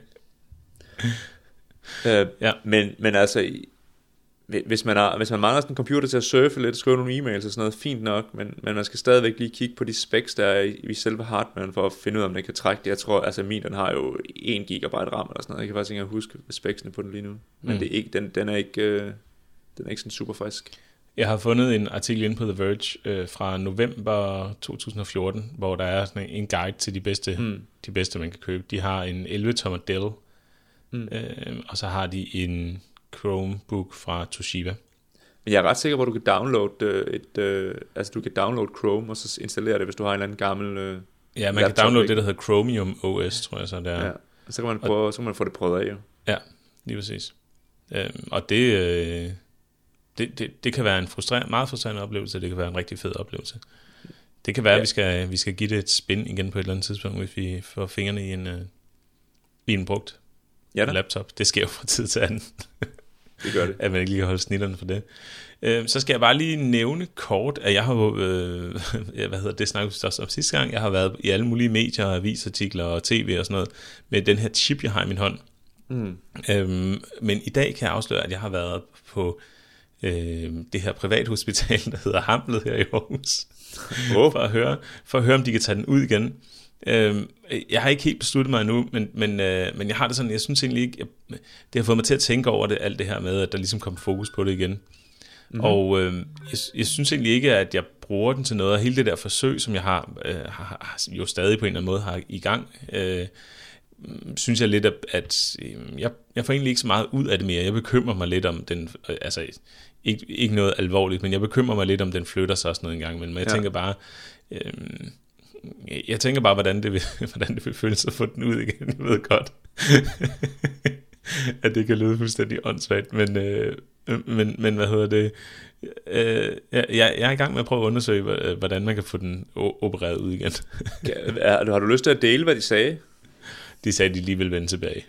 øh, ja. men, men altså, hvis man, har, hvis man mangler sådan en computer til at surfe lidt, skrive nogle e-mails og sådan noget, fint nok, men, men man skal stadigvæk lige kigge på de specs, der er i, i selve hardwaren, for at finde ud af, om den kan trække det. Jeg tror, altså min, den har jo en gigabyte RAM eller sådan noget. Jeg kan faktisk ikke huske specsene på den lige nu. Men mm. det er ikke, den, den, er ikke, øh, den er ikke sådan super frisk. Jeg har fundet en artikel inde på The Verge øh, fra november to tusind og fjorten, hvor der er sådan en guide til de bedste, mm. de bedste man kan købe. De har en elleve tommer Dell, mm. øh, og så har de en Chromebook fra Toshiba. Men jeg er ret sikker på, at du kan downloade et, øh, altså du kan downloade Chrome og så installere det, hvis du har en eller anden gammel øh, ja, man laptop, kan downloade ikke? Det, der hedder Chromium O S, tror jeg så det er. Ja, så kan man prøve, og, så kan man få det prøvet af jo. Ja, lige præcis. Øhm, og det, øh, det, det, det kan være en frustrerende, meget frustrerende oplevelse, det kan være en rigtig fed oplevelse. Det kan være, ja. at vi skal, vi skal give det et spin igen på et eller andet tidspunkt, hvis vi får fingrene i en, øh, i en brugt ja, laptop. Det sker jo fra tid til anden. Det gør det. At man ikke lige kan holde snitterne for det. Øh, så skal jeg bare lige nævne kort, at jeg har, øh, hvad hedder det, snakkede vi også om sidste gang, jeg har været i alle mulige medier, avisartikler og tv og sådan noget, med den her chip, jeg har i min hånd. Mm. Øhm, men i dag kan jeg afsløre, at jeg har været på øh, det her privathospital, der hedder Hamlet her i Aarhus, oh. for, at høre, for at høre, om de kan tage den ud igen. Øhm, jeg har ikke helt besluttet mig endnu, men, men, øh, men jeg har det sådan, jeg synes egentlig ikke, jeg, det har fået mig til at tænke over det, alt det her med, at der ligesom kommer fokus på det igen. Mm-hmm. Og øh, jeg, jeg synes egentlig ikke, at jeg bruger den til noget, og hele det der forsøg, som jeg har, øh, har jo stadig på en eller anden måde har i gang, øh, synes jeg lidt, at, at øh, jeg, jeg får egentlig ikke så meget ud af det mere. Jeg bekymrer mig lidt om den, øh, altså ikke, ikke noget alvorligt, men jeg bekymrer mig lidt om, den flytter sig også noget en gang, men jeg ja. tænker bare... Øh, Jeg tænker bare, hvordan det vil, hvordan det vil føles at få den ud igen. Jeg ved godt, at det kan lyde fuldstændig åndssvagt, men, øh, men, men hvad hedder det? Øh, jeg, jeg er i gang med at prøve at undersøge, hvordan man kan få den opereret ud igen. Ja, har du lyst til at dele, hvad de sagde? De sagde, at de lige ville vende tilbage.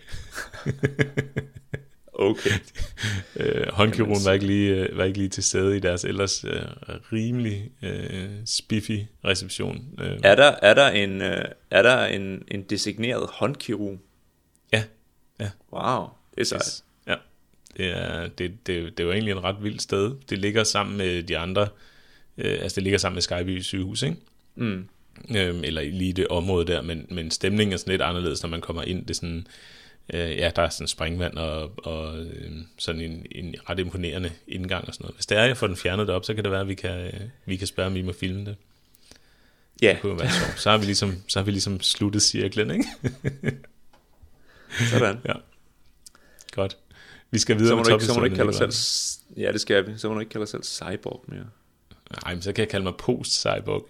Okay. øh, håndkirurgen var ikke lige var ikke lige til stede i deres ellers øh, rimelig øh, spiffy reception. Øh. Er der er der en øh, er der en en designeret håndkirurg? Ja. Ja. Wow, det er sejt. Yes. Ja. Det er det det det var egentlig en ret vild sted. Det ligger sammen med de andre øh, altså det ligger sammen med Skyby sygehus, ikke? Mm. Øh, eller lige det område der, men men stemningen er sådan lidt anderledes, når man kommer ind. Det er sådan Øh, ja, der er sådan springvand og, og øh, sådan en, en ret imponerende indgang og sådan noget. Hvis det er, jeg får den fjernet op, så kan det være, at vi kan, øh, vi kan spørge, om I må filme det. Ja. Det kunne være sjovt. Så har vi ligesom, så har vi ligesom sluttet cirklen, ikke? Sådan. Ja. Godt. Vi skal videre så må med du ikke, så må du ikke kalde selv. Ja, det skal vi. Så må du ikke kalde dig selv cyborg mere. Nej, men så kan jeg kalde mig post-cyborg.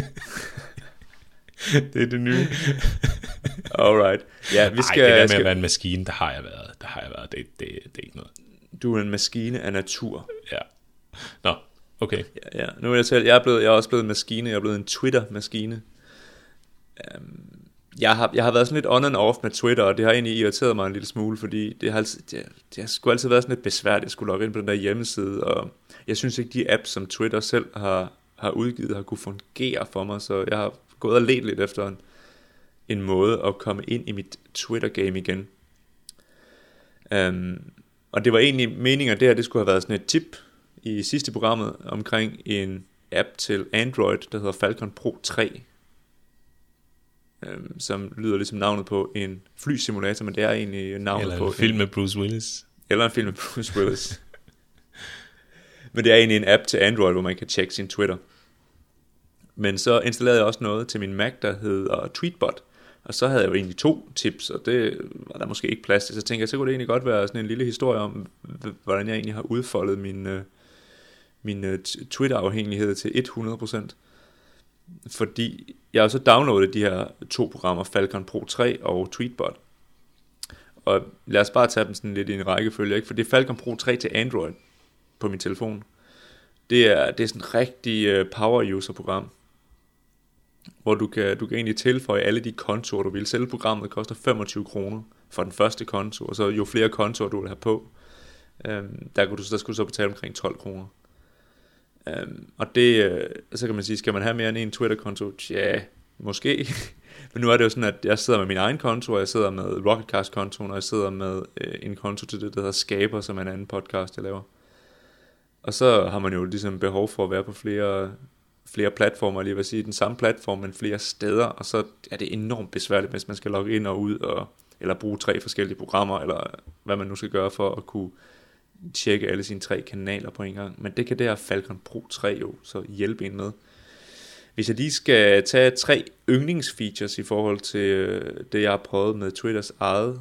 Det er det nye. Alright. Ja, vi skal, Ej, det der med skal... at være en maskine, der har jeg været. Der har jeg været. Det, det, det er ikke noget. Du er en maskine af natur. Ja. Nå, okay. Ja, ja. Nu vil jeg tale, jeg er, blevet, jeg er også blevet en maskine. Jeg er blevet en Twitter-maskine. Um, jeg, har, jeg har været sådan lidt on and off med Twitter, og det har egentlig irriteret mig en lille smule, fordi det har, altid, det, det har sgu altid været sådan lidt besværligt at skulle logge ind på den der hjemmeside, og jeg synes ikke, de apps, som Twitter selv har, har udgivet, har kunne fungere for mig, så jeg har gået og let lidt efter en, en måde at komme ind i mit Twitter-game igen. Um, Og det var egentlig meningen, at det her det skulle have været sådan et tip i sidste programmet omkring en app til Android, der hedder Falcon Pro tre, øhm, som lyder ligesom navnet på en flysimulator, men det er egentlig navnet eller på en film en, med Bruce Willis. eller en film med Bruce Willis. Men det er egentlig en app til Android, hvor man kan tjekke sin Twitter. Men så installerede jeg også noget til min Mac, der hedder Tweetbot. Og så havde jeg jo egentlig to tips, og det var der måske ikke plads til. Så tænkte jeg, så kunne det egentlig godt være sådan en lille historie om, hvordan jeg egentlig har udfoldet min, min Twitter-afhængighed til hundrede procent. Fordi jeg har så downloadet de her to programmer, Falcon Pro tre og Tweetbot. Og lad os bare tage dem sådan lidt i en rækkefølge, ikke? For det er Falcon Pro tre til Android på min telefon. Det er, det er sådan et rigtig power user program, hvor du kan, du kan egentlig tilføje alle de kontoer, du vil. Selve programmet koster femogtyve kroner for den første konto, og så jo flere kontoer, du vil have på, øhm, der, kunne du, der skulle du så betale omkring tolv kroner. Øhm, og det, øh, så kan man sige, skal man have mere end en Twitter-konto? Ja, måske. Men nu er det jo sådan, at jeg sidder med min egen konto, og jeg sidder med Rocketcast-kontoen, og jeg sidder med øh, en konto til det, der hedder Skaber, som er en anden podcast, jeg laver. Og så har man jo ligesom behov for at være på flere... flere platformer, lige vil sige den samme platform, men flere steder, og så er det enormt besværligt, hvis man skal logge ind og ud, og, eller bruge tre forskellige programmer, eller hvad man nu skal gøre for at kunne tjekke alle sine tre kanaler på en gang. Men det kan det her Falcon Pro tre jo så hjælpe en med. Hvis jeg lige skal tage tre yndlingsfeatures i forhold til det, jeg har prøvet med Twitters eget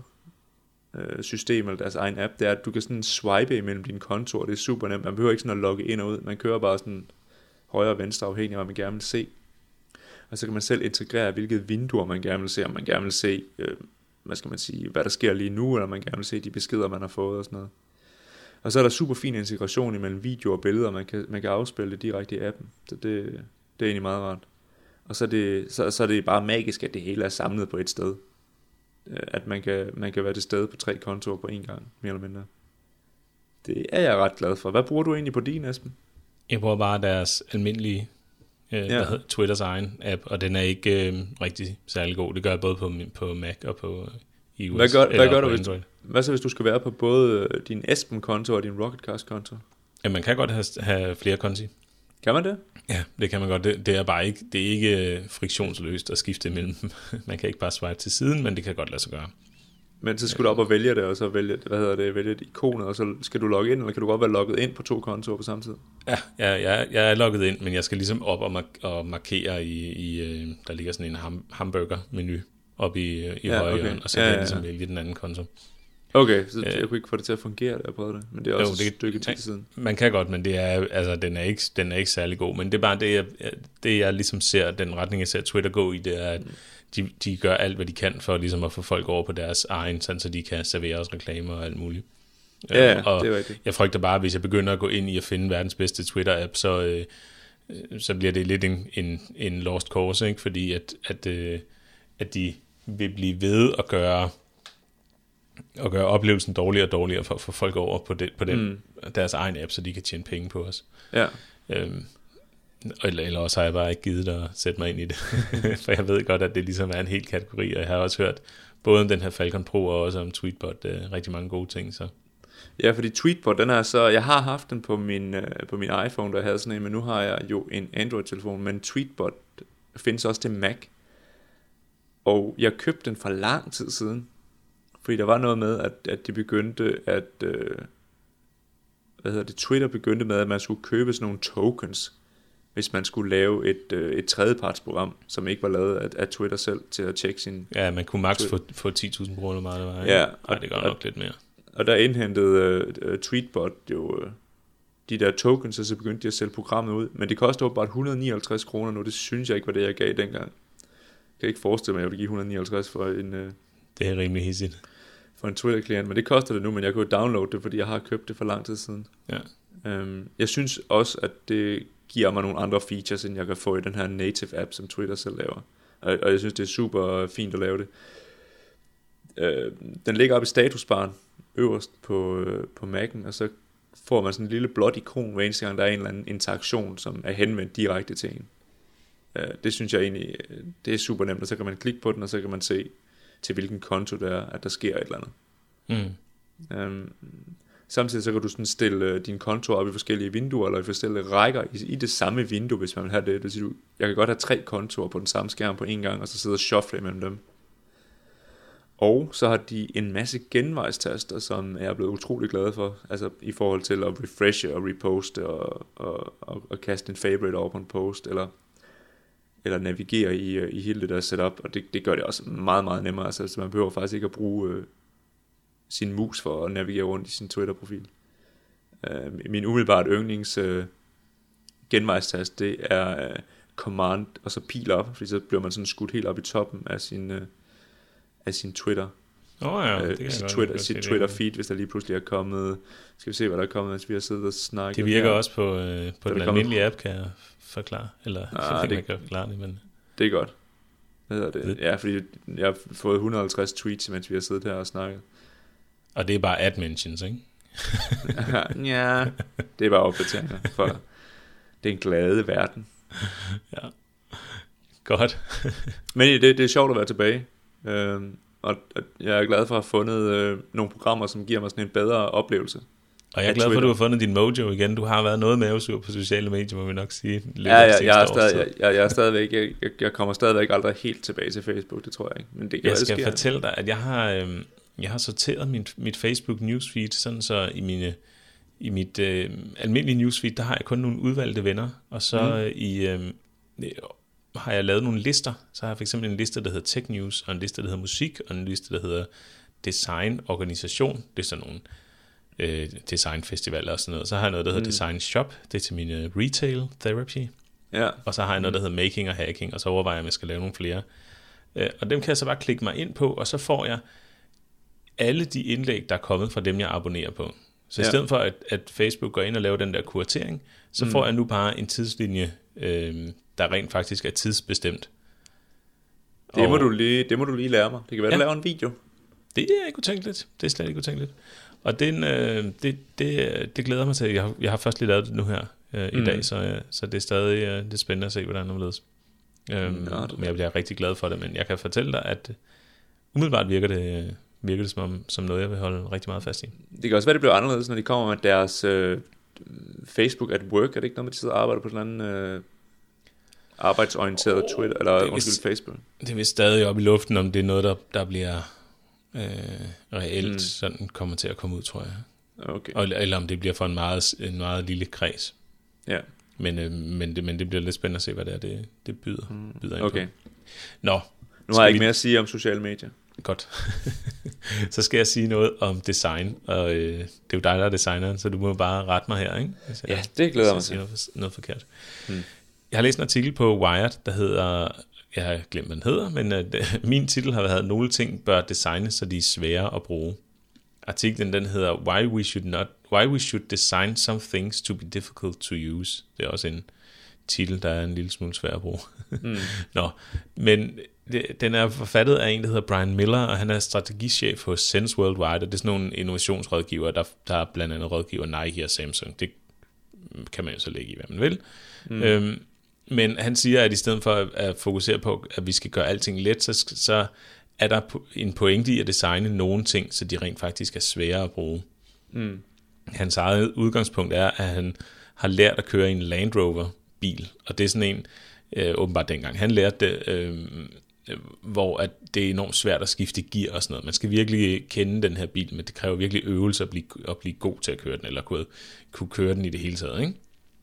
system, eller deres egen app, det er, at du kan sådan swipe imellem dine kontoer. Det er super nemt. Man behøver ikke sådan at logge ind og ud. Man kører bare sådan højre og venstre afhængig af, hvad man gerne vil se. Og så kan man selv integrere, hvilket vinduer man gerne vil se, om man gerne vil se, øh, hvad skal man sige, hvad der sker lige nu, eller man gerne vil se de beskeder, man har fået og sådan noget. Og så er der super fin integration imellem video og billeder, man kan, man kan afspille det direkte i appen. Så det, det er egentlig meget rart. Og så er, det, så, så er det bare magisk, at det hele er samlet på et sted. At man kan, man kan være til stede på tre kontorer på en gang, mere eller mindre. Det er jeg ret glad for. Hvad bruger du egentlig på din, Esben? Jeg bruger bare deres almindelige øh, ja. hvad hedder, Twitters egen app, og den er ikke øh, rigtig særlig god. Det gør jeg både på, på Mac og på iOS. Hvad gør, hvad gør du, hvis, hvad så hvis du skal være på både din Esben-konto og din Rocketcast-konto? Ja, man kan godt have, have flere konti. Kan man det? Ja, det kan man godt. Det, det er bare ikke, det er ikke friktionsløst at skifte imellem. Man kan ikke bare swipe til siden, men det kan godt lade sig gøre. Men så skal du op og vælge det, og så vælge, hvad hedder det, vælge et ikonet, og så skal du logge ind, eller kan du godt være logget ind på to kontoer på samme tid? Ja, jeg, jeg, jeg er logget ind, men jeg skal ligesom op og, mark- og markere i, i, der ligger sådan en ham- hamburger-menu oppe i, i ja, højre hjørne, okay. Og så kan ja, jeg ligesom ja. vælge den anden konto. Okay, så jeg kunne ikke få det til at fungere, da jeg prøvede det, men det er også jo, det, et stykke tid siden. Man kan godt, men det er, altså, den, er ikke, den er ikke særlig god, men det er bare det, jeg, det, jeg ligesom ser, den retning, jeg ser Twitter gå i, det er, at de, de gør alt, hvad de kan for ligesom at få folk over på deres egen, sådan, så de kan servere os reklamer og alt muligt. Ja, um, og det er rigtigt. Jeg frygter bare, at hvis jeg begynder at gå ind i at finde verdens bedste Twitter-app, så, øh, så bliver det lidt en, en, en lost cause, ikke? Fordi at, at, øh, at de vil blive ved at gøre og gøre oplevelsen dårligere og dårligere for at få folk over på, det, på den, mm. deres egen app, så de kan tjene penge på os. Ja. Øhm, eller, eller også har jeg bare ikke givet at sætte mig ind i det. For jeg ved godt, at det ligesom er en hel kategori, og jeg har også hørt både om den her Falcon Pro og også om Tweetbot, øh, rigtig mange gode ting. Så. Ja, fordi Tweetbot, den er så, jeg har haft den på min, øh, på min iPhone, der havde sådan en, men nu har jeg jo en Android-telefon, men Tweetbot findes også til Mac. Og jeg købte den for lang tid siden, fordi der var noget med, at, at de begyndte at, øh, hvad hedder det, Twitter begyndte med, at man skulle købe sådan nogle tokens, hvis man skulle lave et, øh, et tredjepartsprogram, som ikke var lavet af, af Twitter selv, til at tjekke sin... Ja, man kunne maks få, få ti tusind brugere meget, det var, ikke? Ja. Nej, det gør nok lidt mere. Og der indhentede uh, Tweetbot jo uh, de der tokens, og så begyndte de at sælge programmet ud, men det koster bare et hundrede og nioghalvtreds kroner nu, det synes jeg ikke var det, jeg gav dengang. Jeg kan ikke forestille mig, at jeg ville give et hundrede og nioghalvtreds for en... Uh, det er rimelig hissigt. For en Twitter-klient, men det koster det nu, men jeg kunne downloade det, fordi jeg har købt det for lang tid siden. Ja. Um, jeg synes også, at det giver mig nogle andre features, end jeg kan få i den her native app, som Twitter selv laver. Og, og jeg synes, det er super fint at lave det. Uh, den ligger oppe i statusbaren, øverst på, uh, på Mac'en, og så får man sådan en lille blåt ikon, hver eneste gang der er en eller anden interaktion, som er henvendt direkte til en. Uh, det synes jeg egentlig, det er super nemt, og så kan man klikke på den, og så kan man se, til hvilken konto der er, at der sker et eller andet. Mm. Um, Samtidig så kan du sådan stille øh, din konto op i forskellige vinduer, eller i forskellige rækker i, i det samme vindue, hvis man vil have det. Det vil sige, du, jeg kan godt have tre kontoer på den samme skærm på en gang, og så sidde og shuffle mellem dem. Og så har de en masse genvejstaster, som jeg er blevet utrolig glad for, altså i forhold til at refreshe og reposte og, og, og, og kaste en favorite over på en post, eller, eller navigere i, i hele det der setup, og det, det gør det også meget, meget nemmere, altså, så man behøver faktisk ikke at bruge øh, sin mus for at navigere rundt i sin Twitter-profil. Øh, min umiddelbart yndlings øh, genvejstast, det er øh, command og så pil op, fordi så bliver man sådan skudt helt op i toppen af sin... Øh, af sin Twitter, oh ja, øh, sit Twitter, sit Twitter feed, hvis der lige pludselig er kommet, skal vi se hvad der er kommet, mens vi har siddet og snakket. Det virker her. også på, øh, på den almindelige app, kan jeg forklare, eller ah, jeg det, kan forklare det, men det er godt. Hvad hedder det? Ja, fordi jeg har fået et hundrede og halvtreds tweets, mens vi har siddet her og snakket. Og det er bare ad mentions, ikke? Ja, det er bare opdateringer, for det er en glade verden. Ja, godt. Men det, det er sjovt at være tilbage. Øh, og, og jeg er glad for at have fundet øh, nogle programmer, som giver mig sådan en bedre oplevelse. Og jeg er glad for, at du har fundet din mojo igen. Du har været noget mavesur på sociale medier, må vi nok sige. Ja, ja, jeg, er stadig, jeg, jeg, jeg er stadigvæk, jeg, jeg, jeg kommer stadigvæk aldrig helt tilbage til Facebook, det tror jeg ikke. Men det kan jeg skal ske, fortælle dig, at jeg har, øh, jeg har sorteret mit, mit Facebook newsfeed, sådan så i mine i mit øh, almindelige newsfeed, der har jeg kun nogle udvalgte venner, og så mm. øh, i øh, har jeg lavet nogle lister. Så har jeg for eksempel en liste, der hedder Tech News, og en liste, der hedder Musik, og en liste, der hedder Design Organisation. Det er sådan nogle øh, designfestivaler og sådan noget. Så har jeg noget, der hedder mm. Design Shop. Det er til min uh, retail therapy. Ja. Og så har jeg noget, der hedder Making og Hacking, og så overvejer jeg, om jeg skal lave nogle flere. Øh, og dem kan jeg så bare klikke mig ind på, og så får jeg alle de indlæg, der er kommet fra dem, jeg abonnerer på. Så ja. I stedet for, at, at Facebook går ind og laver den der kuratering, så mm. får jeg nu bare en tidslinje, øh, der rent faktisk er tidsbestemt. Det må, du lige, det må du lige lære mig. Det kan være, ja. Du laver en video. Det er ikke utænkeligt. Det er slet ikke utænkeligt. Og den, øh, det, det, det glæder mig til. Jeg har, jeg har først lige lavet det nu her øh, mm. i dag, så, øh, så det er stadig øh, det er spændende at se, hvordan det ledes. Øhm, Nå, men jeg bliver rigtig glad for det, men jeg kan fortælle dig, at umiddelbart virker det, virker det som, som noget, jeg vil holde rigtig meget fast i. Det kan også være, det bliver anderledes, når de kommer med deres øh, Facebook at work. Er det ikke noget med, de sidder og arbejder på sådan en øh, arbejdsorienteret oh, Twitter, eller undskyld Facebook? Det er vist stadig op i luften, om det er noget, der, der bliver øh, reelt mm. sådan kommer til at komme ud, tror jeg. Okay. Og, eller om det bliver for en meget, en meget lille kreds. Ja. Men, øh, men, det, men det bliver lidt spændende at se, hvad det er, det, det byder, mm. byder ind okay. på. Nå. Nu har jeg ikke vi... mere at sige om sociale medier. Godt. Så skal jeg sige noget om design, og øh, det er jo dig, der er designeren, så du må bare rette mig her, ikke? Hvis jeg, ja, det glæder jeg mig til. Noget, noget forkert. Hmm. Jeg har læst en artikel på Wired, der hedder, jeg har glemt, hvad den hedder, men øh, det, min titel har været, nogle ting bør designes, så de er svære at bruge. Artiklen, den hedder, Why we should not, why we should design some things to be difficult to use. Det er også en titel, der er en lille smule svær at bruge. Mm. Nå, men det, den er forfattet af en, der hedder Brian Miller, og han er strategichef hos Sense Worldwide, og det er sådan nogle innovationsrådgivere, der, der blandt andet rådgiver Nike og Samsung. Det kan man jo så lægge i, hvad man vil. Mm. Øhm, men han siger, at i stedet for at fokusere på, at vi skal gøre alting let, så, så er der en pointe i at designe nogle ting, så de rent faktisk er svære at bruge. Mm. Hans eget udgangspunkt er, at han har lært at køre i en Land Rover bil, og det er sådan en, øh, åbenbart dengang han lærte det, øh, hvor at det er enormt svært at skifte gear og sådan noget. Man skal virkelig kende den her bil, men det kræver virkelig øvelse at blive, at blive god til at køre den, eller kunne, kunne køre den i det hele taget, ikke?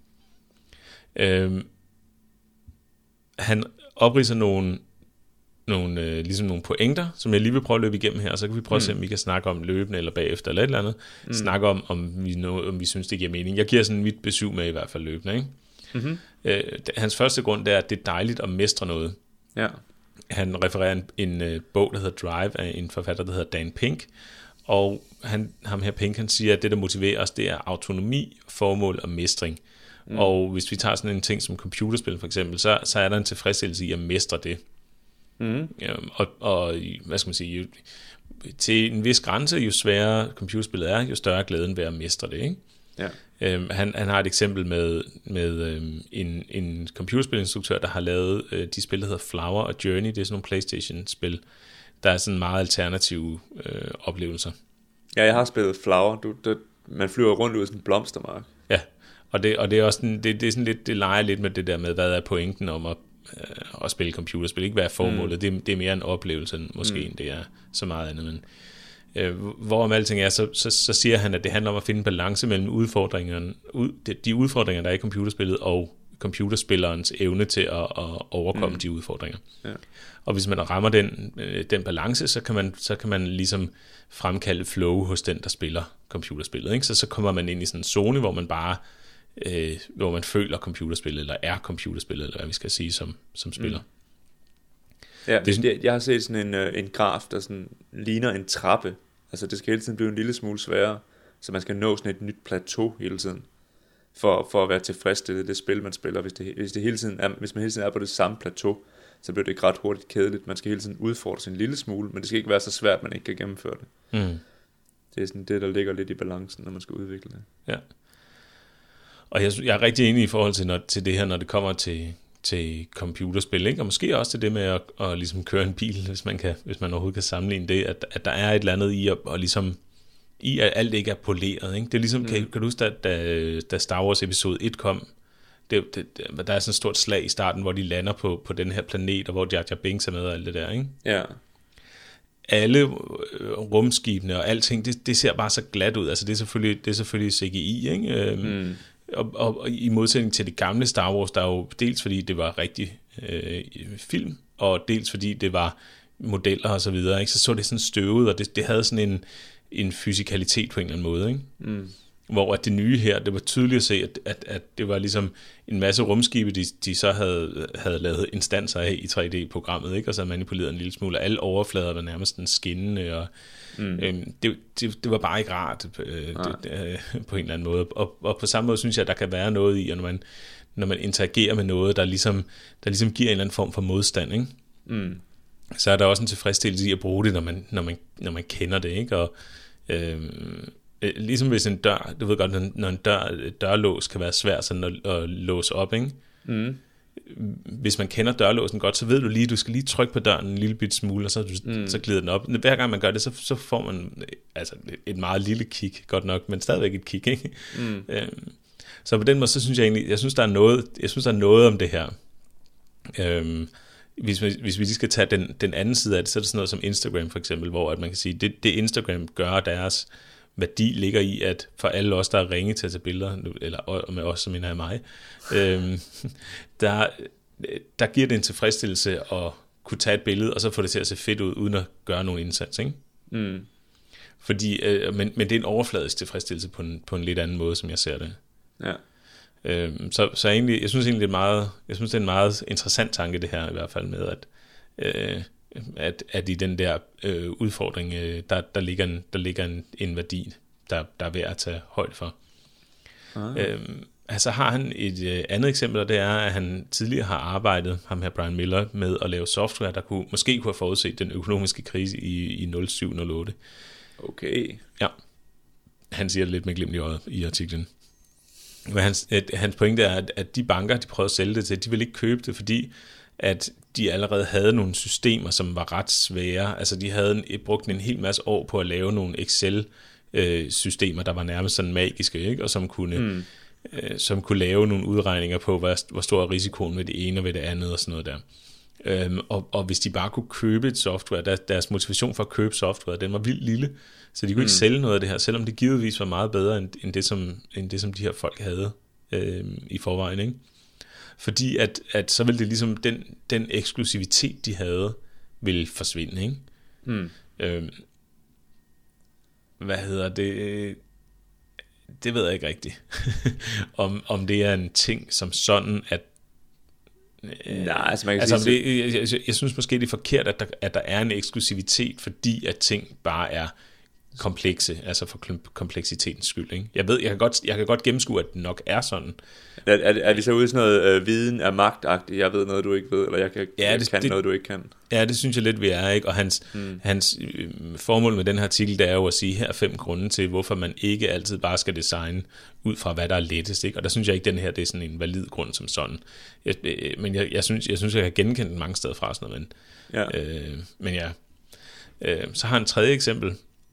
Øh, han opridser nogle nogle, øh, ligesom nogle pointer, som jeg lige vil prøve at løbe igennem her, og så kan vi prøve mm. at se, om vi kan snakke om løbende eller bagefter eller et eller andet. Mm. Snakke om, om vi, nå, om vi synes, det giver mening. Jeg giver sådan mit besøg med i hvert fald løbende, ikke? Mm-hmm. Øh, hans første grund er, at det er dejligt at mestre noget. Ja. Han refererer en, en øh, bog, der hedder Drive, af en forfatter, der hedder Dan Pink, og han, ham her Pink, han siger, at det, der motiverer os, det er autonomi, formål og mestring. Mm. Og hvis vi tager sådan en ting som computerspil for eksempel, så, så er der en tilfredsstillelse i at mestre det. Mm. Ja, og, og hvad skal man sige, jo, til en vis grænse, jo sværere computerspillet er, jo større glæden ved at mestre det, ikke? Ja. Øhm, han, han har et eksempel med, med øhm, en, en computerspilinstruktør, der har lavet øh, de spil, der hedder Flower og Journey. Det er sådan nogle PlayStation-spil, der er sådan meget alternative øh, oplevelser. Ja, jeg har spillet Flower. Du, det, man flyver rundt ud af sådan en blomstermark. Ja, og det, og det er også sådan, det, det er sådan lidt, det leger lidt med det der med, hvad er pointen om at, øh, at spille computerspil. Ikke hvad er formålet, mm. det, det er mere en oplevelse, måske mm. end det er så meget andet, men øh, hvorom alting er, så, så, så siger han, at det handler om at finde en balance mellem udfordringerne, ud, de, de udfordringer, der er i computerspillet, og computerspillerens evne til at, at overkomme mm. de udfordringer. Ja. Og hvis man rammer den, den balance, så kan man, så kan man ligesom fremkalde flow hos den, der spiller computerspillet. Ikke? Så, så kommer man ind i sådan en zone, hvor man bare, øh, hvor man føler computerspillet, eller er computerspillet, eller hvad vi skal sige som, som spiller. Mm. Ja, det, jeg, jeg har set sådan en, en graf, der sådan ligner en trappe. Altså det skal hele tiden blive en lille smule sværere, så man skal nå sådan et nyt plateau hele tiden, for, for at være tilfredsstillet i det spil, man spiller. Hvis, det, hvis, det hele tiden er, hvis man hele tiden er på det samme plateau, så bliver det ikke ret hurtigt kedeligt. Man skal hele tiden udfordre sig en lille smule, men det skal ikke være så svært, at man ikke kan gennemføre det. Mm. Det er sådan det, der ligger lidt i balancen, når man skal udvikle det. Ja. Og jeg, jeg er rigtig enig i forhold til, når, til det her, når det kommer til, til computerspil, ikke? Og måske også til det med at, at ligesom køre en bil, hvis man, kan, hvis man overhovedet kan sammenligne det, at, at der er et eller andet i at, at ligesom, i at alt ikke er poleret. Ikke? Det er ligesom, mm. kan, kan du huske, at da, da Star Wars episode et kom, det, det, der er sådan et stort slag i starten, hvor de lander på, på den her planet, og hvor Jar Jar Binks er med og alt det der, ikke? Ja. Alle rumskibene og alting, det, det ser bare så glat ud. Altså det er selvfølgelig, det er selvfølgelig C G I, ikke? Mm. Og, og, og i modsætning til det gamle Star Wars, der er jo dels fordi det var rigtig øh, film, og dels fordi det var modeller og så videre, ikke? Så så det sådan støvet, og det, det havde sådan en, en fysikalitet på en eller anden måde, ikke? Mm. Hvor at det nye her, det var tydeligt at se, at, at, at det var ligesom en masse rumskibe, de, de så havde, havde lavet instanser af i tre D-programmet, ikke? Og så manipuleret en lille smule. Alle overflader var nærmest en skinnende, og mm. øhm, det, det, det var bare ikke rart øh, det, det, øh, på en eller anden måde. Og, og på samme måde synes jeg, at der kan være noget i, at når man, når man interagerer med noget, der ligesom, der ligesom giver en eller anden form for modstand, ikke? Mm. Så er der også en tilfredsstillelse i at bruge det, når man, når man, når man kender det, ikke? Og øh, ligesom hvis en dør, du ved godt, når en dør, dørlås kan være svært sådan at, at låse op, ikke? Mm. Hvis man kender dørlåsen godt, så ved du lige, du skal lige trykke på døren en lille bit smule, og så, mm. så glider den op. Hver gang man gør det, så, så får man altså et meget lille kick, godt nok, men stadigvæk et kick, ikke? Mm. Øhm, så på den måde, så synes jeg egentlig, jeg synes, der er noget, jeg synes, der er noget om det her. Øhm, hvis, vi, hvis vi lige skal tage den, den anden side af det, så er det sådan noget som Instagram for eksempel, hvor at man kan sige, det, det Instagram gør deres værdi ligger i, at for alle os, der er ringe til at tage billeder, eller med os, som mener af mig, øhm, der, der giver det en tilfredsstillelse at kunne tage et billede, og så få det til at se fedt ud, uden at gøre nogen indsats, ikke? Mm. Fordi, øh, men, men det er en overfladisk tilfredsstillelse på en, på en lidt anden måde, som jeg ser det. Ja. Øhm, så, så egentlig, jeg synes egentlig, det er meget, jeg synes, det er en meget interessant tanke, det her, i hvert fald med, at øh, At, at i den der øh, udfordring, øh, der, der ligger, en, der ligger en, en værdi, der, der er værd at tage højde for. Ah. Øhm, altså har han et øh, andet eksempel, og det er, at han tidligere har arbejdet, ham her Brian Miller, med at lave software, der kunne, måske kunne have forudset den økonomiske krise i, i nul syv nul otte. Okay. Ja, han siger det lidt med glimt i øjet i artiklen. Men hans, at, hans pointe er, at, at de banker, de prøvede at sælge det til, de ville ikke købe det, fordi at de allerede havde nogle systemer, som var ret svære. Altså de havde en, brugt en hel masse år på at lave nogle Excel-systemer, der var nærmest sådan magiske, ikke? Og som kunne, mm. øh, som kunne lave nogle udregninger på, hvor, hvor stor er risikoen ved det ene og ved det andet og sådan noget der. Øhm, og, og hvis de bare kunne købe et software, der, deres motivation for at købe software, den var vildt lille, så de kunne mm. ikke sælge noget af det her, selvom det givetvis var meget bedre end, end, det, som, end det, som de her folk havde øh, i forvejen, ikke? Fordi at, at så ville det ligesom, den, den eksklusivitet, de havde, ville forsvinde, ikke? Mm. Øhm, hvad hedder det? Det ved jeg ikke rigtigt. om, om det er en ting som sådan, at øh, Nej, altså man kan altså, sige... det, jeg, jeg, jeg synes måske, det er forkert, at der, at der er en eksklusivitet, fordi at ting bare er komplekse, altså for kompleksitetens skyld, ikke? Jeg ved, jeg kan godt, jeg kan godt gennemskue, at det nok er sådan. Er, er, er vi så ude i sådan noget øh, viden er magtagtigt, jeg ved noget, du ikke ved, eller jeg kan, ja, jeg det, kan det, noget, du ikke kan? Ja, det synes jeg lidt, vi er, ikke? Og hans, hmm. hans øh, formål med den her artikel, det er jo at sige, her er fem grunde til, hvorfor man ikke altid bare skal designe ud fra, hvad der er lettest, ikke? Og der synes jeg ikke, den her, det er sådan en valid grund som sådan. Jeg, øh, men jeg, jeg, synes, jeg synes, jeg kan genkende den mange steder fra sådan noget, men ja, øh, men ja. Øh, så har han et tredje eksempel,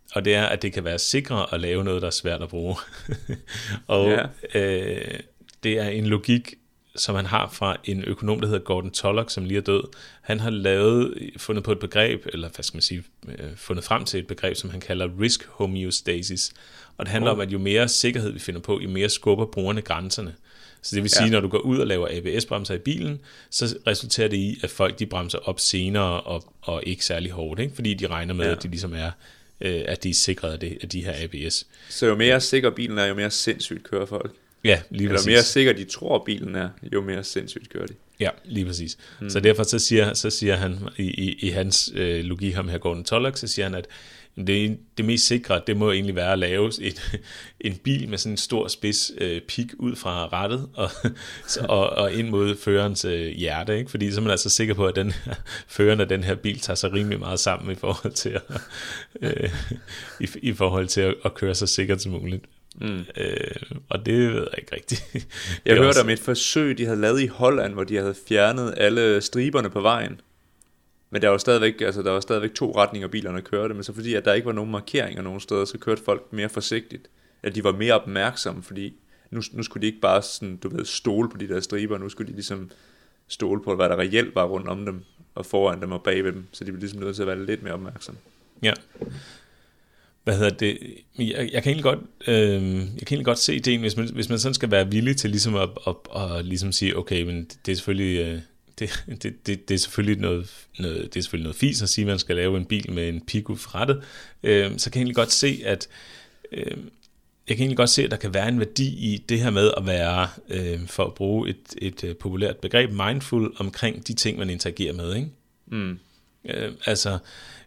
og det er, at det kan være sikrere at lave noget, der er svært at bruge. og ja. øh, det er en logik, som han har fra en økonom, der hedder Gordon Tullock, som lige er død. Han har lavet, fundet på et begreb, eller hvad skal man sige, fundet frem til et begreb, som han kalder risk homeostasis. Og det handler oh. om, at jo mere sikkerhed vi finder på, jo mere skubber brugerne grænserne. Så det vil sige, ja. når du går ud og laver A B S-bremser i bilen, så resulterer det i, at folk de bremser op senere og, og ikke særlig hårdt, ikke? Fordi de regner med, ja. at de ligesom er, øh, at de er sikret af, det, af de her A B S. Så jo mere sikker bilen er, jo mere sindssygt kører folk. Ja, lige præcis. Eller mere sikker de tror bilen er, jo mere sindssygt kører de. Ja, lige præcis. Mm. Så derfor så siger, så siger han, i, i, i hans øh, logik ham her Gordon Tullock, så siger han, at det, det mest sikre, det må egentlig være at lave et, en bil med sådan en stor spids øh, pik ud fra rattet og, og, og ind mod førerens øh, hjerte, ikke? Fordi så er man altså sikker på, at den her, føreren af den her bil tager sig rimelig meget sammen i forhold til at, øh, i, i forhold til at, at køre så sikkert som muligt. Mm. Øh, og det ved jeg ikke rigtigt. Jeg hørte også om et forsøg, de havde lavet i Holland, hvor de havde fjernet alle striberne på vejen. Men der var stadigvæk, altså der var stadigvæk to retninger bilerne kørte, men så fordi at der ikke var nogen markeringer nogen steder, så kørte folk mere forsigtigt. At de var mere opmærksomme, fordi nu, nu skulle de ikke bare sådan, du ved, stole på de der striber, nu skulle de ligesom stole på, hvad der reelt var rundt om dem, og foran dem og bag ved dem, så de blev ligesom nødt til at være lidt mere opmærksomme. Ja. Hvad hedder det? Jeg, jeg kan egentlig godt, øh, jeg kan egentlig godt se ideen, hvis man, hvis man sådan skal være villig til ligesom at, at, at, at ligesom sige, okay, men det er selvfølgelig... Øh, Det, det, det, det er selvfølgelig noget, noget, det er selvfølgelig noget fis at sige, at man skal lave en bil med en pik ud fra rettet. Øh, så kan jeg egentlig godt se, at øh, jeg kan egentlig godt se, at der kan være en værdi i det her med at være, øh, for at bruge et, et populært begreb, mindful omkring de ting, man interagerer med, ikke? Mm. Øh, altså,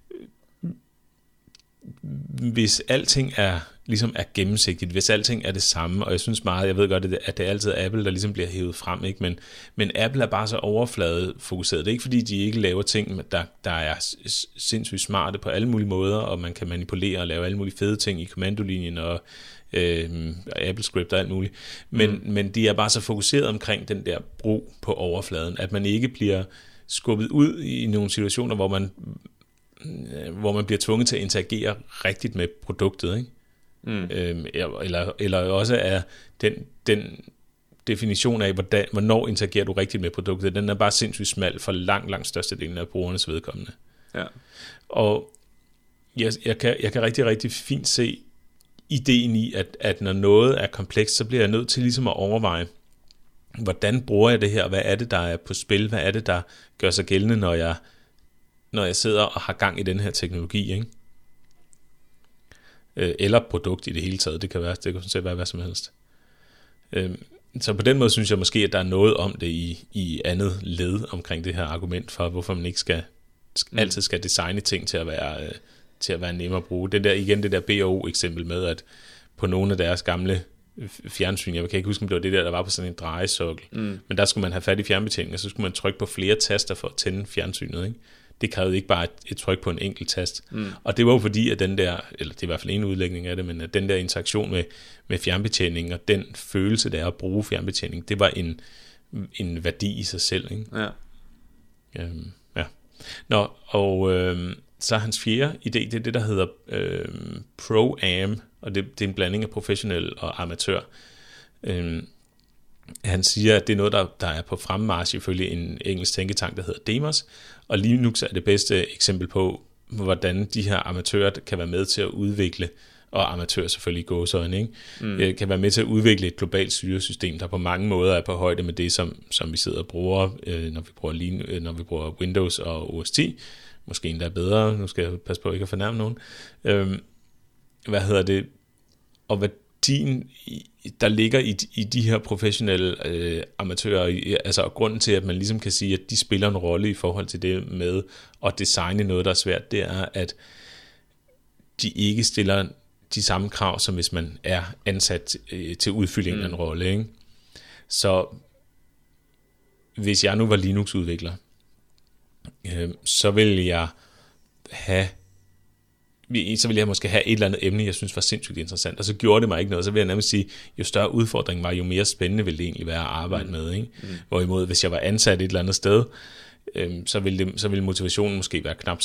hvis alting er ligesom er gennemsigtigt, hvis alting er det samme, og jeg synes meget, jeg ved godt, at det er altid Apple, der ligesom bliver hævet frem, ikke? Men, men Apple er bare så overfladefokuseret. Det er ikke fordi, de ikke laver ting, der, der er sindssygt smarte på alle mulige måder, og man kan manipulere og lave alle mulige fede ting i kommandolinjen og øh, Apple Script og alt muligt. Men, mm. men de er bare så fokuseret omkring den der brug på overfladen, at man ikke bliver skubbet ud i nogle situationer, hvor man hvor man bliver tvunget til at interagere rigtigt med produktet, ikke? Mm. Øhm, eller, eller også er den, den definition af, hvordan, hvornår interagerer du rigtigt med produktet, den er bare sindssygt smal for langt, langt størstedelen af brugernes vedkommende. Ja. Og jeg, jeg, kan, jeg kan rigtig, rigtig fint se ideen i, at, at når noget er komplekst, så bliver jeg nødt til ligesom at overveje, hvordan bruger jeg det her, hvad er det, der er på spil, hvad er det, der gør sig gældende, når jeg når jeg sidder og har gang i den her teknologi, ikke? Øh, eller produkt i det hele taget, det kan være, det kan sådan være hvad som helst. Øh, så på den måde synes jeg måske, at der er noget om det i, i andet led omkring det her argument for, hvorfor man ikke skal, skal altid skal designe ting til at være, øh, til at være nemmere at bruge. Det der, igen det der B O eksempel med, at på nogle af deres gamle fjernsyn, jeg kan ikke huske, om det var det der, der var på sådan en drejesokkel, mm. men der skulle man have fat i fjernbetjeningen, og så skulle man trykke på flere taster for at tænde fjernsynet, ikke? Det krævede ikke bare et, et tryk på en enkelt tast. Mm. Og det var jo fordi, at den der, eller det er i hvert fald en udlægning af det, men at den der interaktion med, med fjernbetjening, og den følelse, der er at bruge fjernbetjening, det var en, en værdi i sig selv, ikke? Ja. Øhm, ja. Nå, og øhm, så er hans fjerde idé, det er det, der hedder øhm, Pro-Am, og det, det er en blanding af professionel og amatør. Øhm, Han siger, at det er noget, der, der er på fremmarch ifølge en engelsk tænketank, der hedder Demos, og Linux er det bedste eksempel på, hvordan de her amatører kan være med til at udvikle, og amatører selvfølgelig i gåseøjne, ikke? Mm. kan være med til at udvikle et globalt styresystem, der på mange måder er på højde med det, som, som vi sidder og bruger, øh, når, vi bruger Linux, øh, når vi bruger Windows og O S ti. Måske endda bedre, nu skal jeg passe på ikke at fornærme nogen. Øh, hvad hedder det? Og hvad din, der ligger i, i de her professionelle øh, amatører, altså grunden til, at man ligesom kan sige, at de spiller en rolle i forhold til det med at designe noget, der er svært, det er, at de ikke stiller de samme krav, som hvis man er ansat øh, til udfylling mm. af en rolle, ikke? Så hvis jeg nu var Linux-udvikler, øh, så ville jeg have så ville jeg måske have et eller andet emne, jeg synes var sindssygt interessant, og så gjorde det mig ikke noget. Så vil jeg nærmest sige, jo større udfordring var, jo mere spændende ville det egentlig være at arbejde mm. med, ikke? Mm. Hvorimod, hvis jeg var ansat et eller andet sted, øhm, så, ville det, så ville motivationen måske være knap så,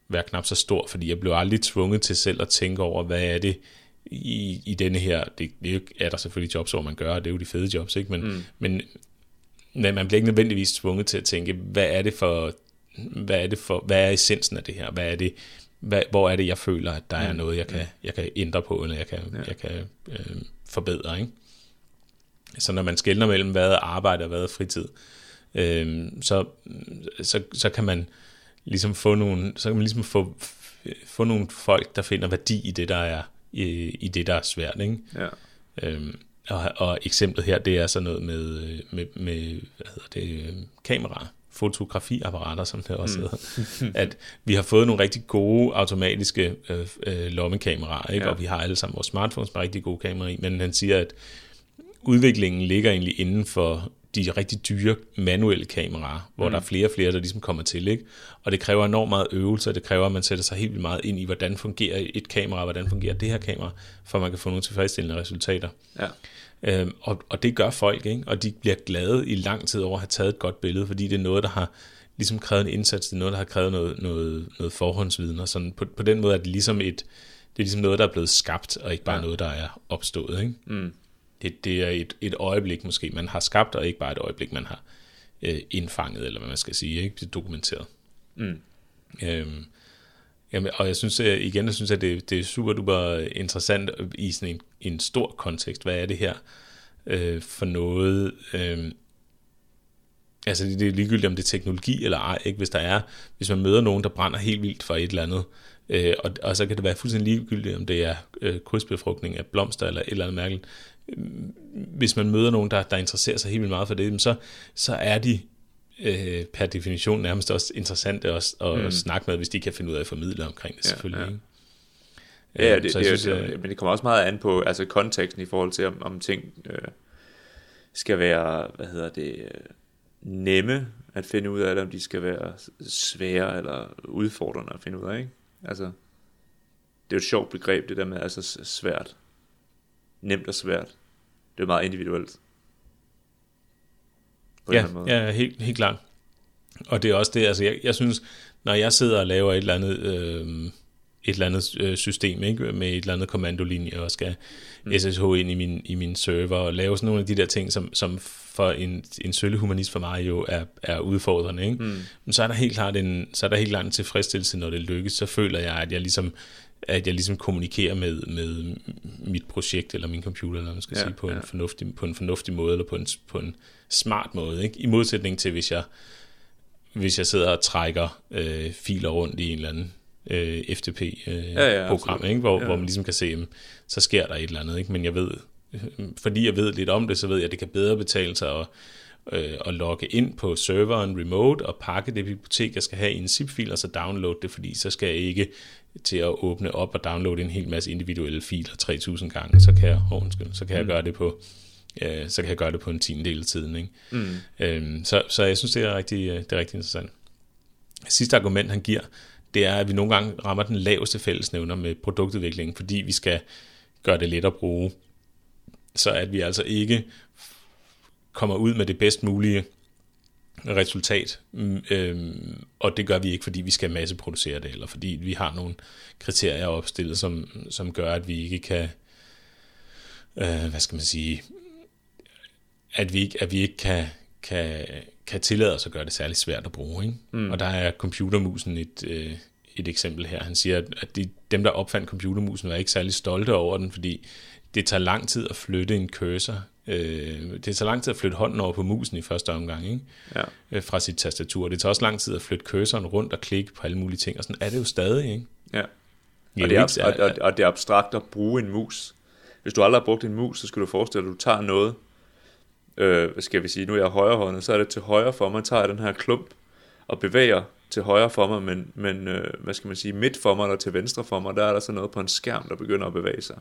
være knap så stor, fordi jeg blev aldrig tvunget til selv at tænke over, hvad er det i, i denne her, det, det er der selvfølgelig jobs, hvor man gør, det er jo de fede jobs, ikke? Men, mm. men, men man bliver ikke nødvendigvis tvunget til at tænke, hvad er det for, hvad er det for, hvad er essensen af det her, hvad er det, hvad, hvor er det, jeg føler, at der mm. er noget, jeg kan, jeg kan ændre på, eller jeg kan, ja. jeg kan øh, forbedre, ikke? Så når man skelner mellem, hvad er arbejde og hvad er fritid, øh, så, så, så kan man ligesom få nogle, så kan man ligesom få, få nogle folk, der finder værdi i det, der er, i, i det, der er svært, ikke? Ja. Øhm, og, og eksemplet her, det er sådan noget med, med, med hvad hedder det, kameraer, fotografiapparater, som det også hedder, mm. at vi har fået nogle rigtig gode automatiske øh, øh, lommekameraer, ikke? Ja. Og vi har alle sammen vores smartphones med rigtig gode kameraer i, men han siger, at udviklingen ligger egentlig inden for de rigtig dyre manuelle kameraer, hvor mm. der er flere og flere, der ligesom kommer til, ikke? Og det kræver enormt meget øvelse, og det kræver, at man sætter sig helt vildt meget ind i, hvordan fungerer et kamera, hvordan fungerer det her kamera, for man kan få nogle tilfredsstillende resultater. Ja. Øhm, og, og det gør folk, ikke? Og de bliver glade i lang tid over at have taget et godt billede, fordi det er noget, der har ligesom krævet en indsats, det er noget, der har krævet noget, noget, noget forhåndsviden, og sådan på, på den måde er det ligesom et, det er ligesom noget, der er blevet skabt, og ikke bare ja. noget, der er opstået, ikke? Mm. Det, det er et, et øjeblik måske, man har skabt, og ikke bare et øjeblik, man har øh, indfanget, eller hvad man skal sige, ikke? Det er dokumenteret. Mm. Øhm, jamen, og jeg synes igen, jeg synes, at det, det er super duper interessant i sådan en, en stor kontekst. Hvad er det her øh, for noget? Øh, altså det, det er ligegyldigt, om det er teknologi eller ej, ikke? Hvis der er, hvis man møder nogen, der brænder helt vildt for et eller andet, øh, og, og så kan det være fuldstændig ligegyldigt, om det er øh, krydsbefrugtning af blomster eller et eller andet mærkeligt. Hvis man møder nogen, der, der interesserer sig helt vildt meget for det, så, så er de øh, per definition nærmest også interessante at, at mm. snakke med, hvis de kan finde ud af at formidle omkring det, selvfølgelig. Ja, ja. Ikke? Ja, det, så det, synes, det, jeg, men det kommer også meget an på altså konteksten i forhold til, om, om ting øh, skal være, hvad hedder det, øh, nemme at finde ud af, eller om de skal være svære eller udfordrende at finde ud af, ikke? Altså, det er jo et sjovt begreb, det der med altså svært. Nemt og svært. Det er meget individuelt. Ja, ja, helt, helt klart. Og det er også det, altså jeg, jeg synes, når jeg sidder og laver et eller andet, øh, et eller andet øh, system, ikke, med et eller andet kommandolinje, og skal mm. S S H ind i min, i min server, og lave sådan nogle af de der ting, som, som for en, en sølle humanist for mig jo er, er udfordrende, ikke? Mm. Men så er der helt klart en, så er der helt klart en tilfredsstillelse, når det lykkes. Så føler jeg, at jeg ligesom at jeg ligesom kommunikerer med, med mit projekt eller min computer, eller hvad man skal ja, sige, på, ja. en fornuftig, på en fornuftig måde, eller på en, på en smart måde, ikke? I modsætning til, hvis jeg, hvis jeg sidder og trækker øh, filer rundt i en eller anden øh, F T P-program, øh, ja, ja, ikke? Hvor, ja. hvor man ligesom kan se, jamen, så sker der et eller andet, ikke? Men jeg ved, fordi jeg ved lidt om det, så ved jeg, at det kan bedre betale sig at øh, at logge ind på serveren remote og pakke det bibliotek, jeg skal have i en zip-fil, og så downloade det, fordi så skal jeg ikke til at åbne op og downloade en hel masse individuelle filer tre tusind gange, så kan jeg, oh, undskyld, så kan jeg mm. gøre det på øh, så kan jeg gøre det på en tiendedel af tiden, ikke? Mm. Øhm, så, så jeg synes, det er rigtig, det er rigtig interessant. Sidste argument, han giver, det er, at vi nogle gange rammer den laveste fællesnævner med produktudviklingen, fordi vi skal gøre det let at bruge, så at vi altså ikke kommer ud med det bedst mulige resultat, øhm, og det gør vi ikke, fordi vi skal masseproducere det, eller fordi vi har nogle kriterier opstillet, som, som gør, at vi ikke kan, øh, hvad skal man sige, at vi ikke, at vi ikke kan, kan, kan tillade os at gøre det særlig svært at bruge, ikke? Mm. Og der er computermusen et, øh, et eksempel her. Han siger, at de, dem, der opfandt computermusen, var ikke særlig stolte over den, fordi det tager lang tid at flytte en cursor. Øh, det tager lang tid at flytte hånden over på musen i første omgang, ikke? Ja. Øh, fra sit tastatur. Det tager også lang tid at flytte cursoren rundt og klikke på alle mulige ting, og sådan er det jo stadig, ikke? Ja. Og det, er, og, og, og det er abstrakt at bruge en mus. Hvis du aldrig har brugt en mus, så skal du forestille dig, at du tager noget, øh, hvad skal vi sige, nu er jeg højrehåndet, så er det til højre for mig, tager jeg den her klump og bevæger til højre for mig, men, men øh, hvad skal man sige, midt for mig eller til venstre for mig, der er der så noget på en skærm, der begynder at bevæge sig.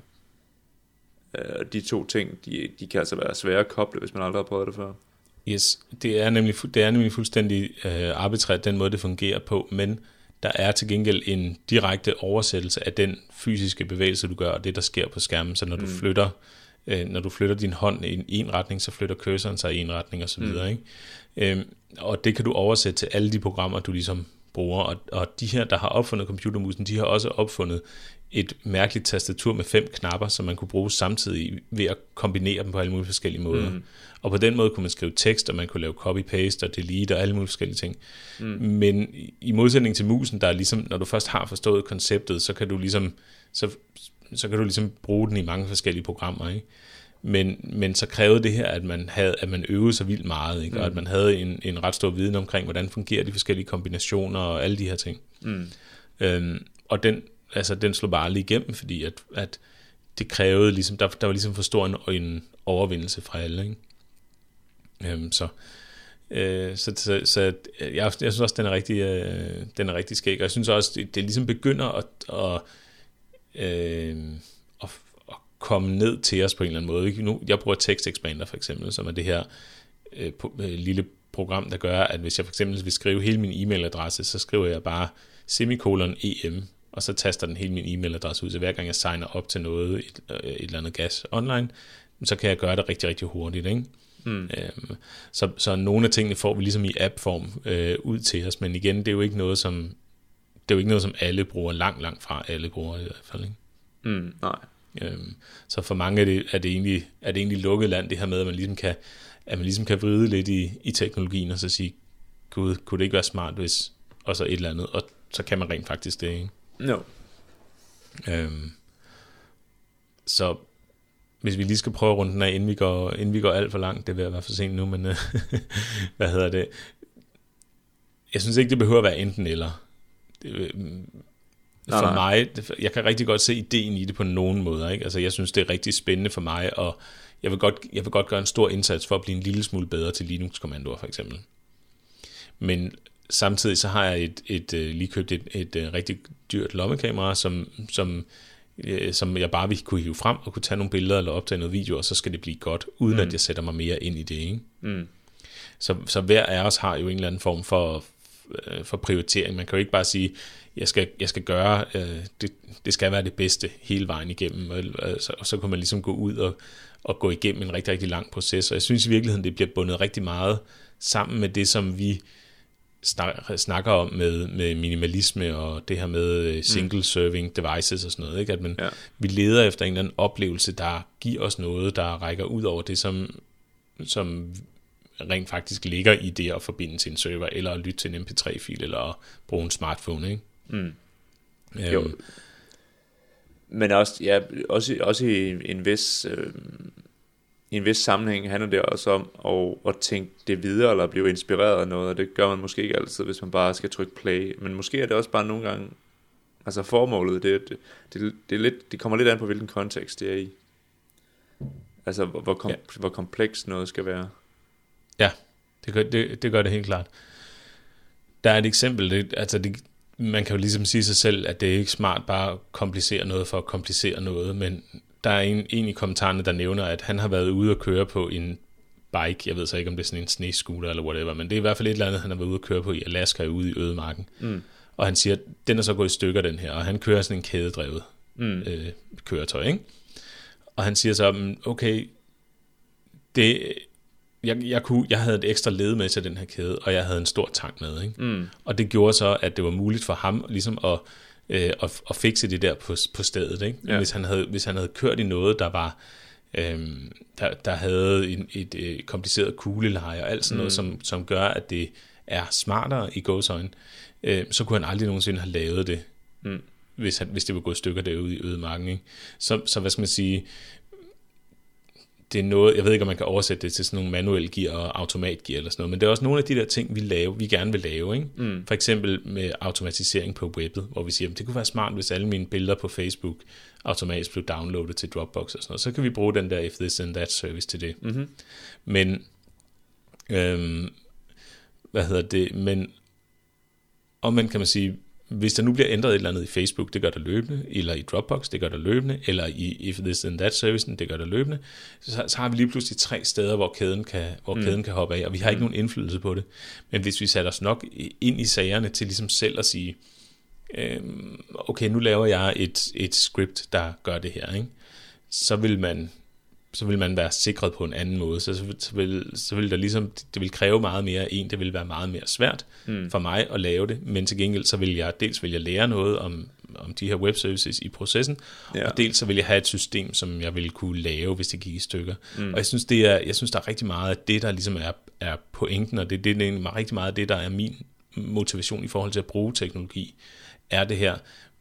Øh, de to ting, de, de kan altså være svære at koble, hvis man aldrig har prøvet det før. Yes, det er nemlig, det er nemlig fuldstændig øh, arbitrært, den måde det fungerer på, men der er til gengæld en direkte oversættelse af den fysiske bevægelse, du gør, og det, der sker på skærmen. Så når du mm. flytter, øh, når du flytter din hånd i en retning, så flytter cursoren sig i en retning og så videre, mm. ikke? Øhm, og det kan du oversætte til alle de programmer, du ligesom bruger, og, og de her, der har opfundet computermusen, de har også opfundet et mærkeligt tastatur med fem knapper, som man kunne bruge samtidig ved at kombinere dem på alle mulige forskellige måder. Mm. Og på den måde kunne man skrive tekst, og man kunne lave copy-paste og delete og alle mulige forskellige ting. Mm. Men i modsætning til musen, der er ligesom, når du først har forstået konceptet, så kan du ligesom, så, så kan du ligesom bruge den i mange forskellige programmer, ikke? Men, men så krævede det her, at man, havde, at man øvede sig vildt meget, ikke? Mm. Og at man havde en, en ret stor viden omkring, hvordan fungerer de forskellige kombinationer og alle de her ting. Mm. Øhm, og den, altså, den slog bare lige igennem, fordi at, at det krævede, ligesom, der, der var ligesom for stor en, en overvindelse fra alle. Ikke? Øhm, så, øh, så, så, så jeg, jeg synes også, den er rigtig, øh, den er rigtig skæg, og jeg synes også, det, det ligesom begynder at, at, øh, at komme ned til os på en eller anden måde. Nu, jeg bruger Text Expander for eksempel, som er det her øh, øh, lille program, der gør, at hvis jeg for eksempel vil skrive hele min e-mailadresse, så skriver jeg bare semikolon em, og så taster den hele min e-mailadresse ud. Så hver gang jeg signer op til noget, et, et eller andet gas online, så kan jeg gøre det rigtig, rigtig hurtigt. Ikke? Mm. Øhm, så, så nogle af tingene får vi ligesom i app-form øh, ud til os, men igen, det er jo ikke noget, som det er jo ikke noget, som alle bruger, langt, langt fra alle bruger i hvert fald. Ikke? Mm, nej. Øhm, så for mange er det, er det egentlig, er det egentlig lukket land, det her med, at man ligesom kan, at man ligesom kan vride lidt i, i teknologien, og så sige, gud, kunne det ikke være smart, hvis, og så et eller andet, og så kan man rent faktisk det, ikke? No. Øhm, så hvis vi lige skal prøve runden af, inden vi går, inden vi går alt for langt, det vil være for sent nu, men hvad hedder det? Jeg synes ikke, det behøver at være enten eller. Det, For nej, nej. mig, jeg kan rigtig godt se ideen i det på nogen måder, ikke? Altså jeg synes det er rigtig spændende for mig, og jeg vil godt, jeg vil godt gøre en stor indsats for at blive en lille smule bedre til Linux-kommandoer for eksempel. Men samtidig så har jeg et, et, et lige købt et, et, et rigtig dyrt lommekamera, som, som, som jeg bare vil kunne hive frem og kunne tage nogle billeder eller optage noget video, og så skal det blive godt, uden mm. at jeg sætter mig mere ind i det, ikke? Mm. Så, så hver af os har jo en eller anden form for, for prioritering. Man kan jo ikke bare sige, jeg skal, jeg skal gøre, øh, det, det skal være det bedste hele vejen igennem, og, og, så, og så kan man ligesom gå ud og, og gå igennem en rigtig, rigtig lang proces, og jeg synes i virkeligheden, det bliver bundet rigtig meget sammen med det, som vi snakker om med, med minimalisme, og det her med single serving devices og sådan noget, ikke? At man, ja. vi leder efter en eller anden oplevelse, der giver os noget, der rækker ud over det, som, som rent faktisk ligger i det at forbinde til en server, eller at lytte til en M P tre fil, eller at bruge en smartphone, ikke? Mm. Øhm. Jo. Men også, ja, også, også i en vis øh, i en vis sammenhæng handler det også om at, at tænke det videre, eller blive inspireret af noget, og det gør man måske ikke altid, hvis man bare skal trykke play, men måske er det også bare nogle gange, altså formålet, det, det, det, det, er lidt, det kommer lidt an på, hvilken kontekst det er i. Altså, hvor, kom, ja. hvor komplekst noget skal være. Ja, det gør det, det gør det helt klart. Der er et eksempel, det, altså det, man kan jo ligesom sige sig selv, at det er ikke smart bare at komplicere noget for at komplicere noget, men der er en, en i kommentarerne, der nævner, at han har været ude at køre på en bike, jeg ved så ikke, om det er sådan en snescooter eller whatever, men det er i hvert fald et eller andet, han har været ude at køre på i Alaska, ude i ødemarken. Mm. Og han siger, at den er så gået i stykker, den her, og han kører sådan en kædedrevet mm. øh, køretøj, ikke? Og han siger så, okay, det... Jeg, jeg, kunne, jeg havde et ekstra led med til den her kæde, og jeg havde en stor tank med, ikke? Mm. Og det gjorde så, at det var muligt for ham ligesom at, øh, at, at fikse det der på, på stedet, ikke? Ja. Hvis, han havde, hvis han havde kørt i noget, der var øh, der, der havde en, et, et kompliceret kugleleje og alt sådan mm. noget, som, som gør, at det er smartere i gåseøjne, øh, så kunne han aldrig nogensinde have lavet det, mm. hvis, han, hvis det var gået stykker derude i ødemarken, ikke? Så, så hvad skal man sige, det er noget, jeg ved ikke, om man kan oversætte det til sådan nogle manuel gear og automatgear eller sådan noget, men det er også nogle af de der ting, vi, lave, vi gerne vil lave, ikke? Mm. For eksempel med automatisering på webbet, hvor vi siger, at det kunne være smart, hvis alle mine billeder på Facebook automatisk blev downloadet til Dropbox og sådan noget. Så kan vi bruge den der if this and that service til det. Mm-hmm. Men, øhm, hvad hedder det, men omvendt kan man sige, hvis der nu bliver ændret et eller andet i Facebook, det gør der løbende, eller i Dropbox, det gør der løbende, eller i if this and that servicen, det gør der løbende, så, så har vi lige pludselig tre steder, hvor kæden kan, hvor mm. kæden kan hoppe af, og vi har ikke mm. nogen indflydelse på det. Men hvis vi sætter os nok ind i sagerne til ligesom selv at sige, øhm, okay, nu laver jeg et, et script, der gør det her, ikke? Så vil man så vil man være sikret på en anden måde. Så, så, vil, så vil der ligesom, det vil kræve meget mere en, det vil være meget mere svært mm. for mig at lave det, men til gengæld så vil jeg, dels vil jeg lære noget om, om de her web services i processen, ja. og dels så vil jeg have et system, som jeg vil kunne lave, hvis det gik i stykker. Mm. Og jeg synes, det er, jeg synes, der er rigtig meget af det, der ligesom er, er pointen, og det, det er rigtig meget af det, der er min motivation i forhold til at bruge teknologi, er det her,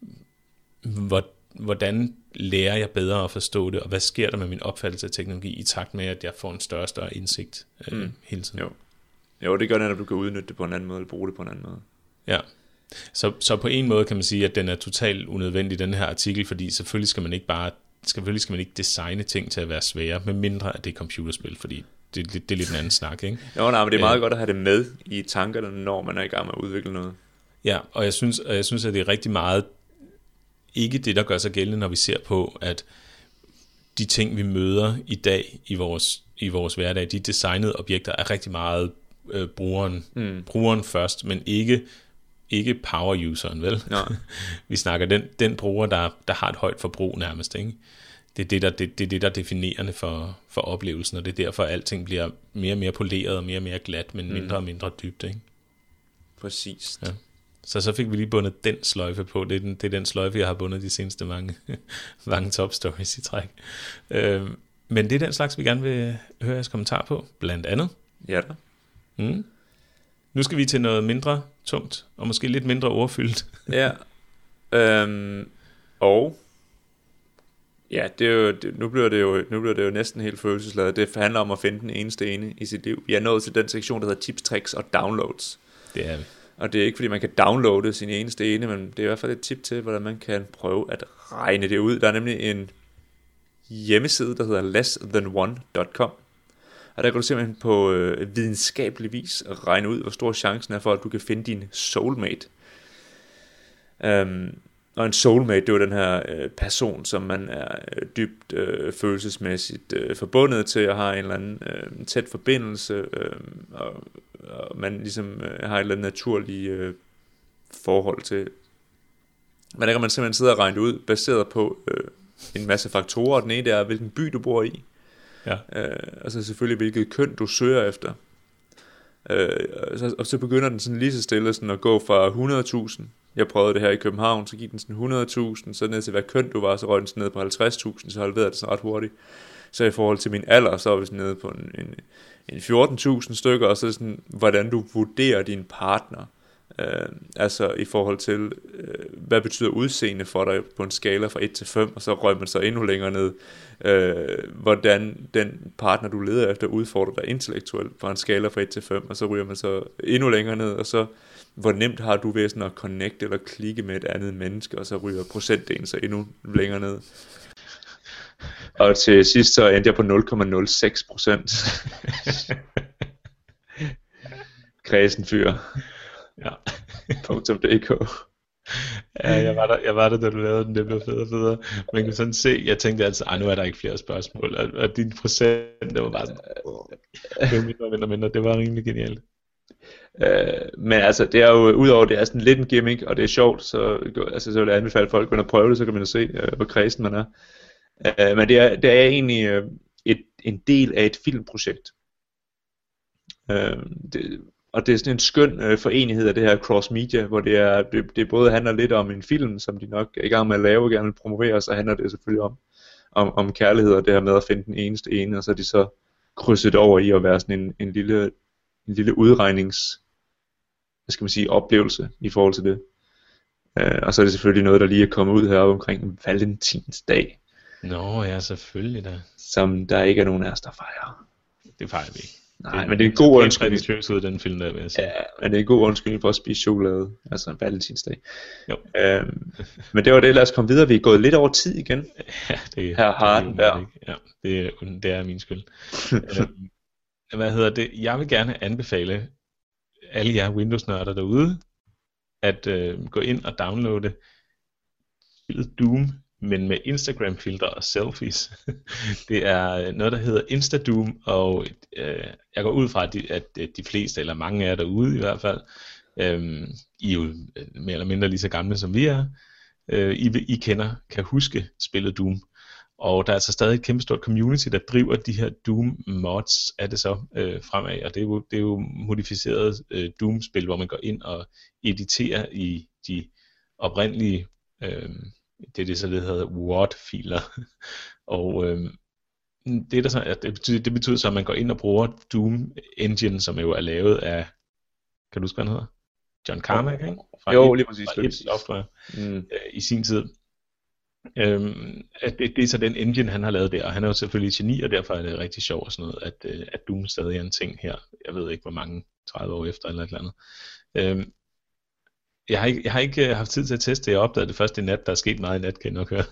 hvor, hvordan lærer jeg bedre at forstå det, og hvad sker der med min opfattelse af teknologi i takt med, at jeg får en større og større indsigt øh, mm. hele tiden. Jo. jo, det gør det, at du kan udnytte det på en anden måde, eller bruge det på en anden måde. Ja, så, så på en måde kan man sige, at den er totalt unødvendig, den her artikel, fordi selvfølgelig skal man ikke bare, selvfølgelig skal man ikke designe ting til at være svære, med mindre at det er computerspil, fordi det, det, det er lidt en anden snak, ikke? Jo, nej, men det er meget øh, godt at have det med i tankerne, når man er i gang med at udvikle noget. Ja, og jeg synes, og jeg synes, at det er rigtig meget ikke det, der gør sig gældende, når vi ser på, at de ting, vi møder i dag i vores, i vores hverdag, de designede objekter, er rigtig meget øh, brugeren, mm. brugeren først, men ikke, ikke power-useren, vel? Ja. Vi snakker den, den bruger, der, der har et højt forbrug nærmest, ikke? Det er det, der, det, det er det, der er definerende for, for oplevelsen, og det er derfor, at alting bliver mere og mere poleret og mere og mere glat, men mindre mm. og mindre dybt, ikke? Præcis. Ja. Så så fik vi lige bundet den sløjfe på. Det er den, det er den sløjfe, jeg har bundet de seneste mange, mange top stories i træk. Øh, men det er den slags, vi gerne vil høre jeres kommentar på, blandt andet. Ja da. Mm. Nu skal vi til noget mindre tungt, og måske lidt mindre ordfyldt. Ja. Øhm, og ja, det er jo, det, nu, bliver det jo, nu bliver det jo næsten helt følelsesladet. Det handler om at finde den eneste ene i sit liv. Vi er nået til den sektion, der hedder tips, tricks og downloads. Det er vi. Og det er ikke fordi man kan downloade sin eneste ene, men det er i hvert fald et tip til, hvordan man kan prøve at regne det ud. Der er nemlig en hjemmeside, der hedder less than one dot com. Og der kan du simpelthen på øh, videnskabelig vis regne ud, hvor stor chancen er for, at du kan finde din soulmate. Um, og en soulmate, det er jo den her øh, person, som man er øh, dybt øh, følelsesmæssigt øh, forbundet til, og har en eller anden øh, tæt forbindelse, øh, og, og man ligesom øh, har et eller andet naturligt øh, forhold til. Men der kan man simpelthen sidde og regne ud, baseret på øh, en masse faktorer. Den ene er, hvilken by du bor i, ja. øh, og så selvfølgelig, hvilket køn du søger efter. Øh, og, så, og så begynder den sådan lige så stille sådan at gå fra hundrede tusind. Jeg prøvede det her i København, så gik den sådan hundrede tusind, så ned til hvad køn du var, så røg den sådan ned på halvtreds tusind, så halverede det sådan ret hurtigt. Så i forhold til min alder, så er vi sådan nede på en, en, en fjorten tusind stykker, og så sådan, hvordan du vurderer din partner. Øh, altså i forhold til, øh, hvad betyder udseende for dig på en skala fra et til fem, og så røg man så endnu længere ned, øh, hvordan den partner du leder efter udfordrer dig intellektuelt på en skala fra et til fem, og så ryger man så endnu længere ned, og så hvor nemt har du ved sådan at connecte eller klikke med et andet menneske, og så ryger procentdelen så endnu længere ned. Og til sidst så endte jeg på nul komma nul seks procent. Kredsen fyr. Ja. .dk. Ja, jeg var der, jeg var der, da du lavede den, det blev federe og federe. Man kan sådan se, jeg tænkte altså, ej, nu er der ikke flere spørgsmål, og, og din procent, det var bare sådan, det var mindre, mindre, mindre, det var rimelig genialt. Uh, men altså, det er jo, udover det er sådan lidt en gimmick, og det er sjovt, så, altså, så vil jeg anbefale folk at prøve det, så kan man jo se, uh, hvor kredsen man er. Uh, men det er, det er egentlig uh, et, en del af et filmprojekt. Uh, det, Og det er sådan en skøn øh, forenighed af det her cross media, hvor det, er, det, det både handler lidt om en film, som de nok er i gang med at lave og gerne vil promovere, og så handler det selvfølgelig om, om, om kærlighed og det her med at finde den eneste ene, og så er de så krydset over i at være sådan en, en, lille, en lille udregnings, hvad skal man sige, oplevelse i forhold til det. Øh, og så er det selvfølgelig noget, der lige er kommet ud heroppe omkring Valentinsdag. Nå ja, selvfølgelig da. Som der ikke er nogen af os, der fejrer. Det fejrer vi ikke. Nej, det, men det er en god undskyldning. Det er den film der, vil jeg sige. Ja, men det er en god undskyldning for at spise chokolade, altså en valentinsdag. Jo. Øhm, men det var det, lad os komme videre. Vi er gået lidt over tid igen. Ja, det, her har den der. Ja, det, det er min skyld. øhm, hvad hedder det? Jeg vil gerne anbefale alle jer Windows-nørder derude, at øh, gå ind og downloade spillet Doom, men med Instagram-filter og selfies. Det er noget, der hedder Instadoom, og øh, jeg går ud fra, at de, at de fleste, eller mange af jer derude i hvert fald, øh, I er jo mere eller mindre lige så gamle, som vi er. Øh, I, I kender, kan huske spillet Doom. Og der er altså stadig et kæmpe stort community, der driver de her Doom mods, er det så, øh, fremad. Og det er jo, det er jo modificeret øh, Doom-spil, hvor man går ind og editerer i de oprindelige, øh, det er det så, det hedder W A R-filer. Og øh, det, der så, det, betyder, det betyder så, at man går ind og bruger Doom Engine, som jo er lavet af, kan du huske, hvad han hedder? John Carmack, ikke? Fra jo, et, lige præcis. Fra id Software mm. øh, i sin tid. Øhm, at det, det er så den engine, han har lavet der, og han er jo selvfølgelig geni, og derfor er det rigtig sjovt og sådan noget, at, øh, at Doom stadig er en ting her. Jeg ved ikke, hvor mange, tredive år efter eller et eller andet. Øhm, jeg, har ikke, jeg har ikke haft tid til at teste det. Jeg opdagede det først i nat. Der er sket meget i nat, kan jeg nok høre.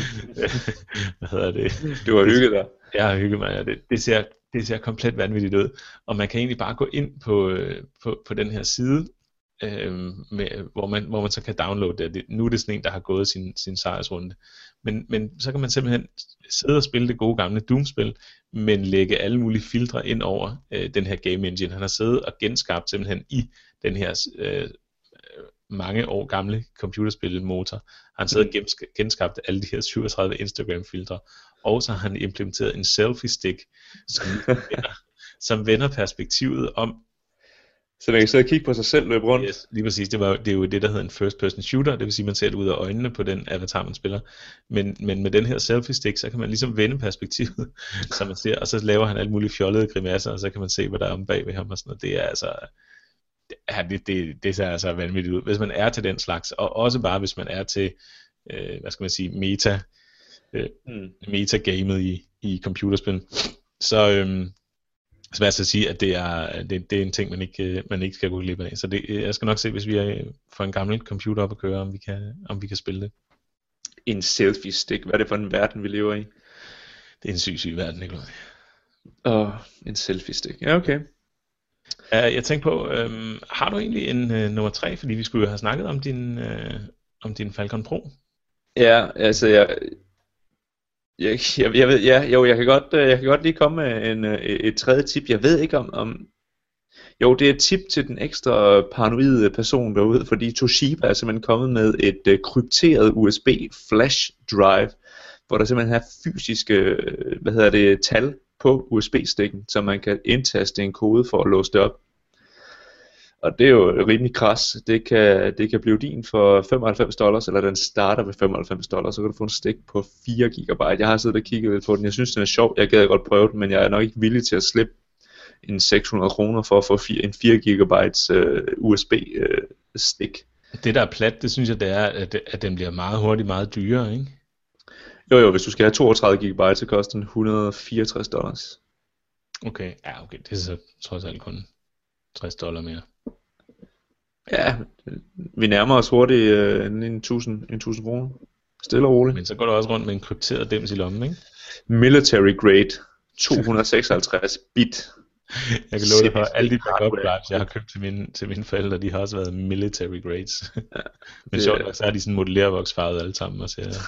Hvad hedder det? Du har hygget dig. Jeg har hygget mig, ja. det, det, ser, det ser komplet vanvittigt ud. Og man kan egentlig bare gå ind på, på, på den her side, Øhm, med, hvor, man, hvor man så kan downloade det. det. Nu er det sådan en, der har gået sin, sin sejrsrunde. Men, men så kan man simpelthen sidde og spille det gode gamle Doom-spil, men lægge alle mulige filtre ind over øh, den her game engine. Han har siddet og genskabt simpelthen i den her øh, mange år gamle computerspil-motor. Han sidder og gensk- genskabt alle de her syvogtredive Instagram-filtre, og så har han implementeret en selfie-stick, som vender, som vender perspektivet om. Så man kan sidde og kigge på sig selv løbe rundt. Yes, lige præcis. Det, var, det er jo det, der hedder en first person shooter. Det vil sige, at man ser det ud af øjnene på den avatar, man spiller. Men, men med den her selfie stick, så kan man ligesom vende perspektivet, så man ser, og så laver han alle mulige fjollede grimasser, og så kan man se, hvad der er om bag ved ham og sådan noget. Det er altså, det, det, det, det ser altså vanvittigt ud. Hvis man er til den slags, og også bare hvis man er til, øh, hvad skal man sige, meta, øh, mm. meta-gamet i, i computerspil, så... Øh, Så vil jeg så sige, at det er, det, det er en ting, man ikke, man ikke skal gå glip af. Så det, jeg skal nok se, hvis vi er, får en gammel computer op at køre, om vi kan, om vi kan spille det. En selfie stick, hvad er det for en verden, vi lever i? Det er en syg, syg verden, ikke? Åh, oh, en selfie stick, ja okay. Uh, jeg tænkte på, øhm, har du egentlig en uh, nummer tre, fordi vi skulle jo have snakket om din, uh, om din Falcon Pro? Ja, altså jeg... Jeg, jeg, jeg ved, ja, jo, jeg kan godt, jeg kan godt lige komme med en, et tredje tip. Jeg ved ikke om, om, jo, det er et tip til den ekstra paranoide person derude, fordi Toshiba er simpelthen kommet med et uh, krypteret U S B flash drive, hvor der simpelthen er fysiske, hvad hedder det, tal på U S B-stikken, så man kan indtaste en kode for at låse det op. Og det er jo rimelig kras. Det kan, det kan blive din for femoghalvfems dollars, eller den starter ved femoghalvfems dollars, så kan du få en stik på fire gigabyte. Jeg har siddet og kigget lidt på den. Jeg synes, den er sjov. Jeg gad godt prøve den, men jeg er nok ikke villig til at slippe en seks hundrede kroner for at få en fire gigabytes uh, U S B-stik. Uh, det der er plat, det synes jeg, det er, at, at den bliver meget hurtigt meget dyrere, ikke? Jo jo, hvis du skal have toogtredive gigabyte, så koster den et hundrede og fireogtres dollars. Okay, ja okay, det er så trods alt kun tres dollar mere. Ja, vi nærmer os hurtigt øh, en tusind kroner. Stille og roligt. Men så går du også rundt med en krypteret dims i lommen, ikke? Military grade to hundrede og seksoghalvtreds bit. Jeg kan love dig for, at alle de backup drives, jeg har købt til mine, til mine forældre, de har også været military grades. Ja, men sjovt nok, så har de sådan modellervoksfarvet alle sammen. Og ser,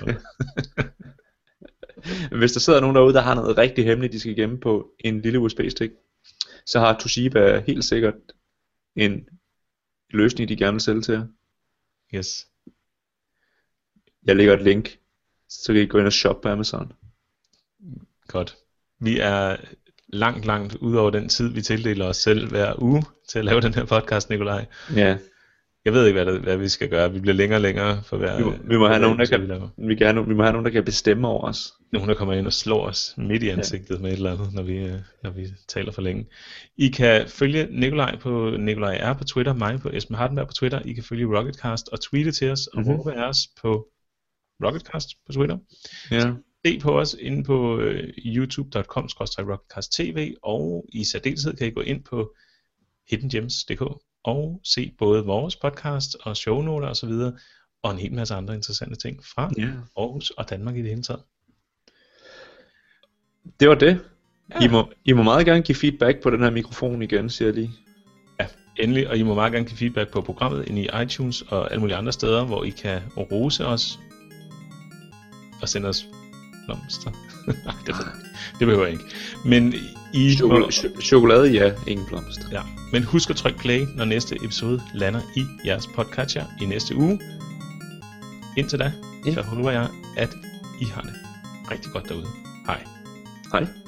Hvis der sidder nogen derude, der har noget rigtig hemmeligt, de skal gemme på en lille U S B-stik, så har Toshiba helt sikkert en løsning, de gerne vil sælge til jer. Yes. Jeg lægger et link, så kan I gå ind og shoppe på Amazon. Godt. Vi er langt, langt ud over den tid, vi tildeler os selv hver uge til at lave den her podcast, Nikolaj. Ja. Jeg ved ikke, hvad, der, hvad vi skal gøre. Vi bliver længere og længere for hver... Vi må, vi må, have, nogen, der kan, vi kan have, vi må have nogen, der kan bestemme over os. Nogen, der kommer ind og slår os midt i ansigtet ja. med et eller andet, når vi, når vi taler for længe. I kan følge Nikolaj på Nikolaj R på Twitter, mig på Esben Hardenberg på Twitter. I kan følge Rocketcast og tweete til os, og mm-hmm. råbe af os på Rocketcast på Twitter. Ja. Se på os inde på uh, youtube punktum com skråstreg rocketcast tv, og i særdeleshed kan I gå ind på hidden gems punktum d k og se både vores podcast og shownoter og så videre, og en hel masse andre interessante ting fra yeah. Aarhus og Danmark i det hele taget. Det var det. Ja. I, må, I må meget gerne give feedback på den her mikrofon igen, siger jeg lige. Ja, endelig, og I må meget gerne give feedback på programmet inde i iTunes og alle mulige andre steder, hvor I kan rose os og sende os blomster. Nej, det, det behøver jeg ikke. Men I Chokol- ch- chokolade, ja, ingen blomster. Ja, men husk at trykke play, når næste episode lander i jeres podcatcher i næste uge. Indtil da, ja. så håber jeg, at I har det rigtig godt derude. Hej. Hej.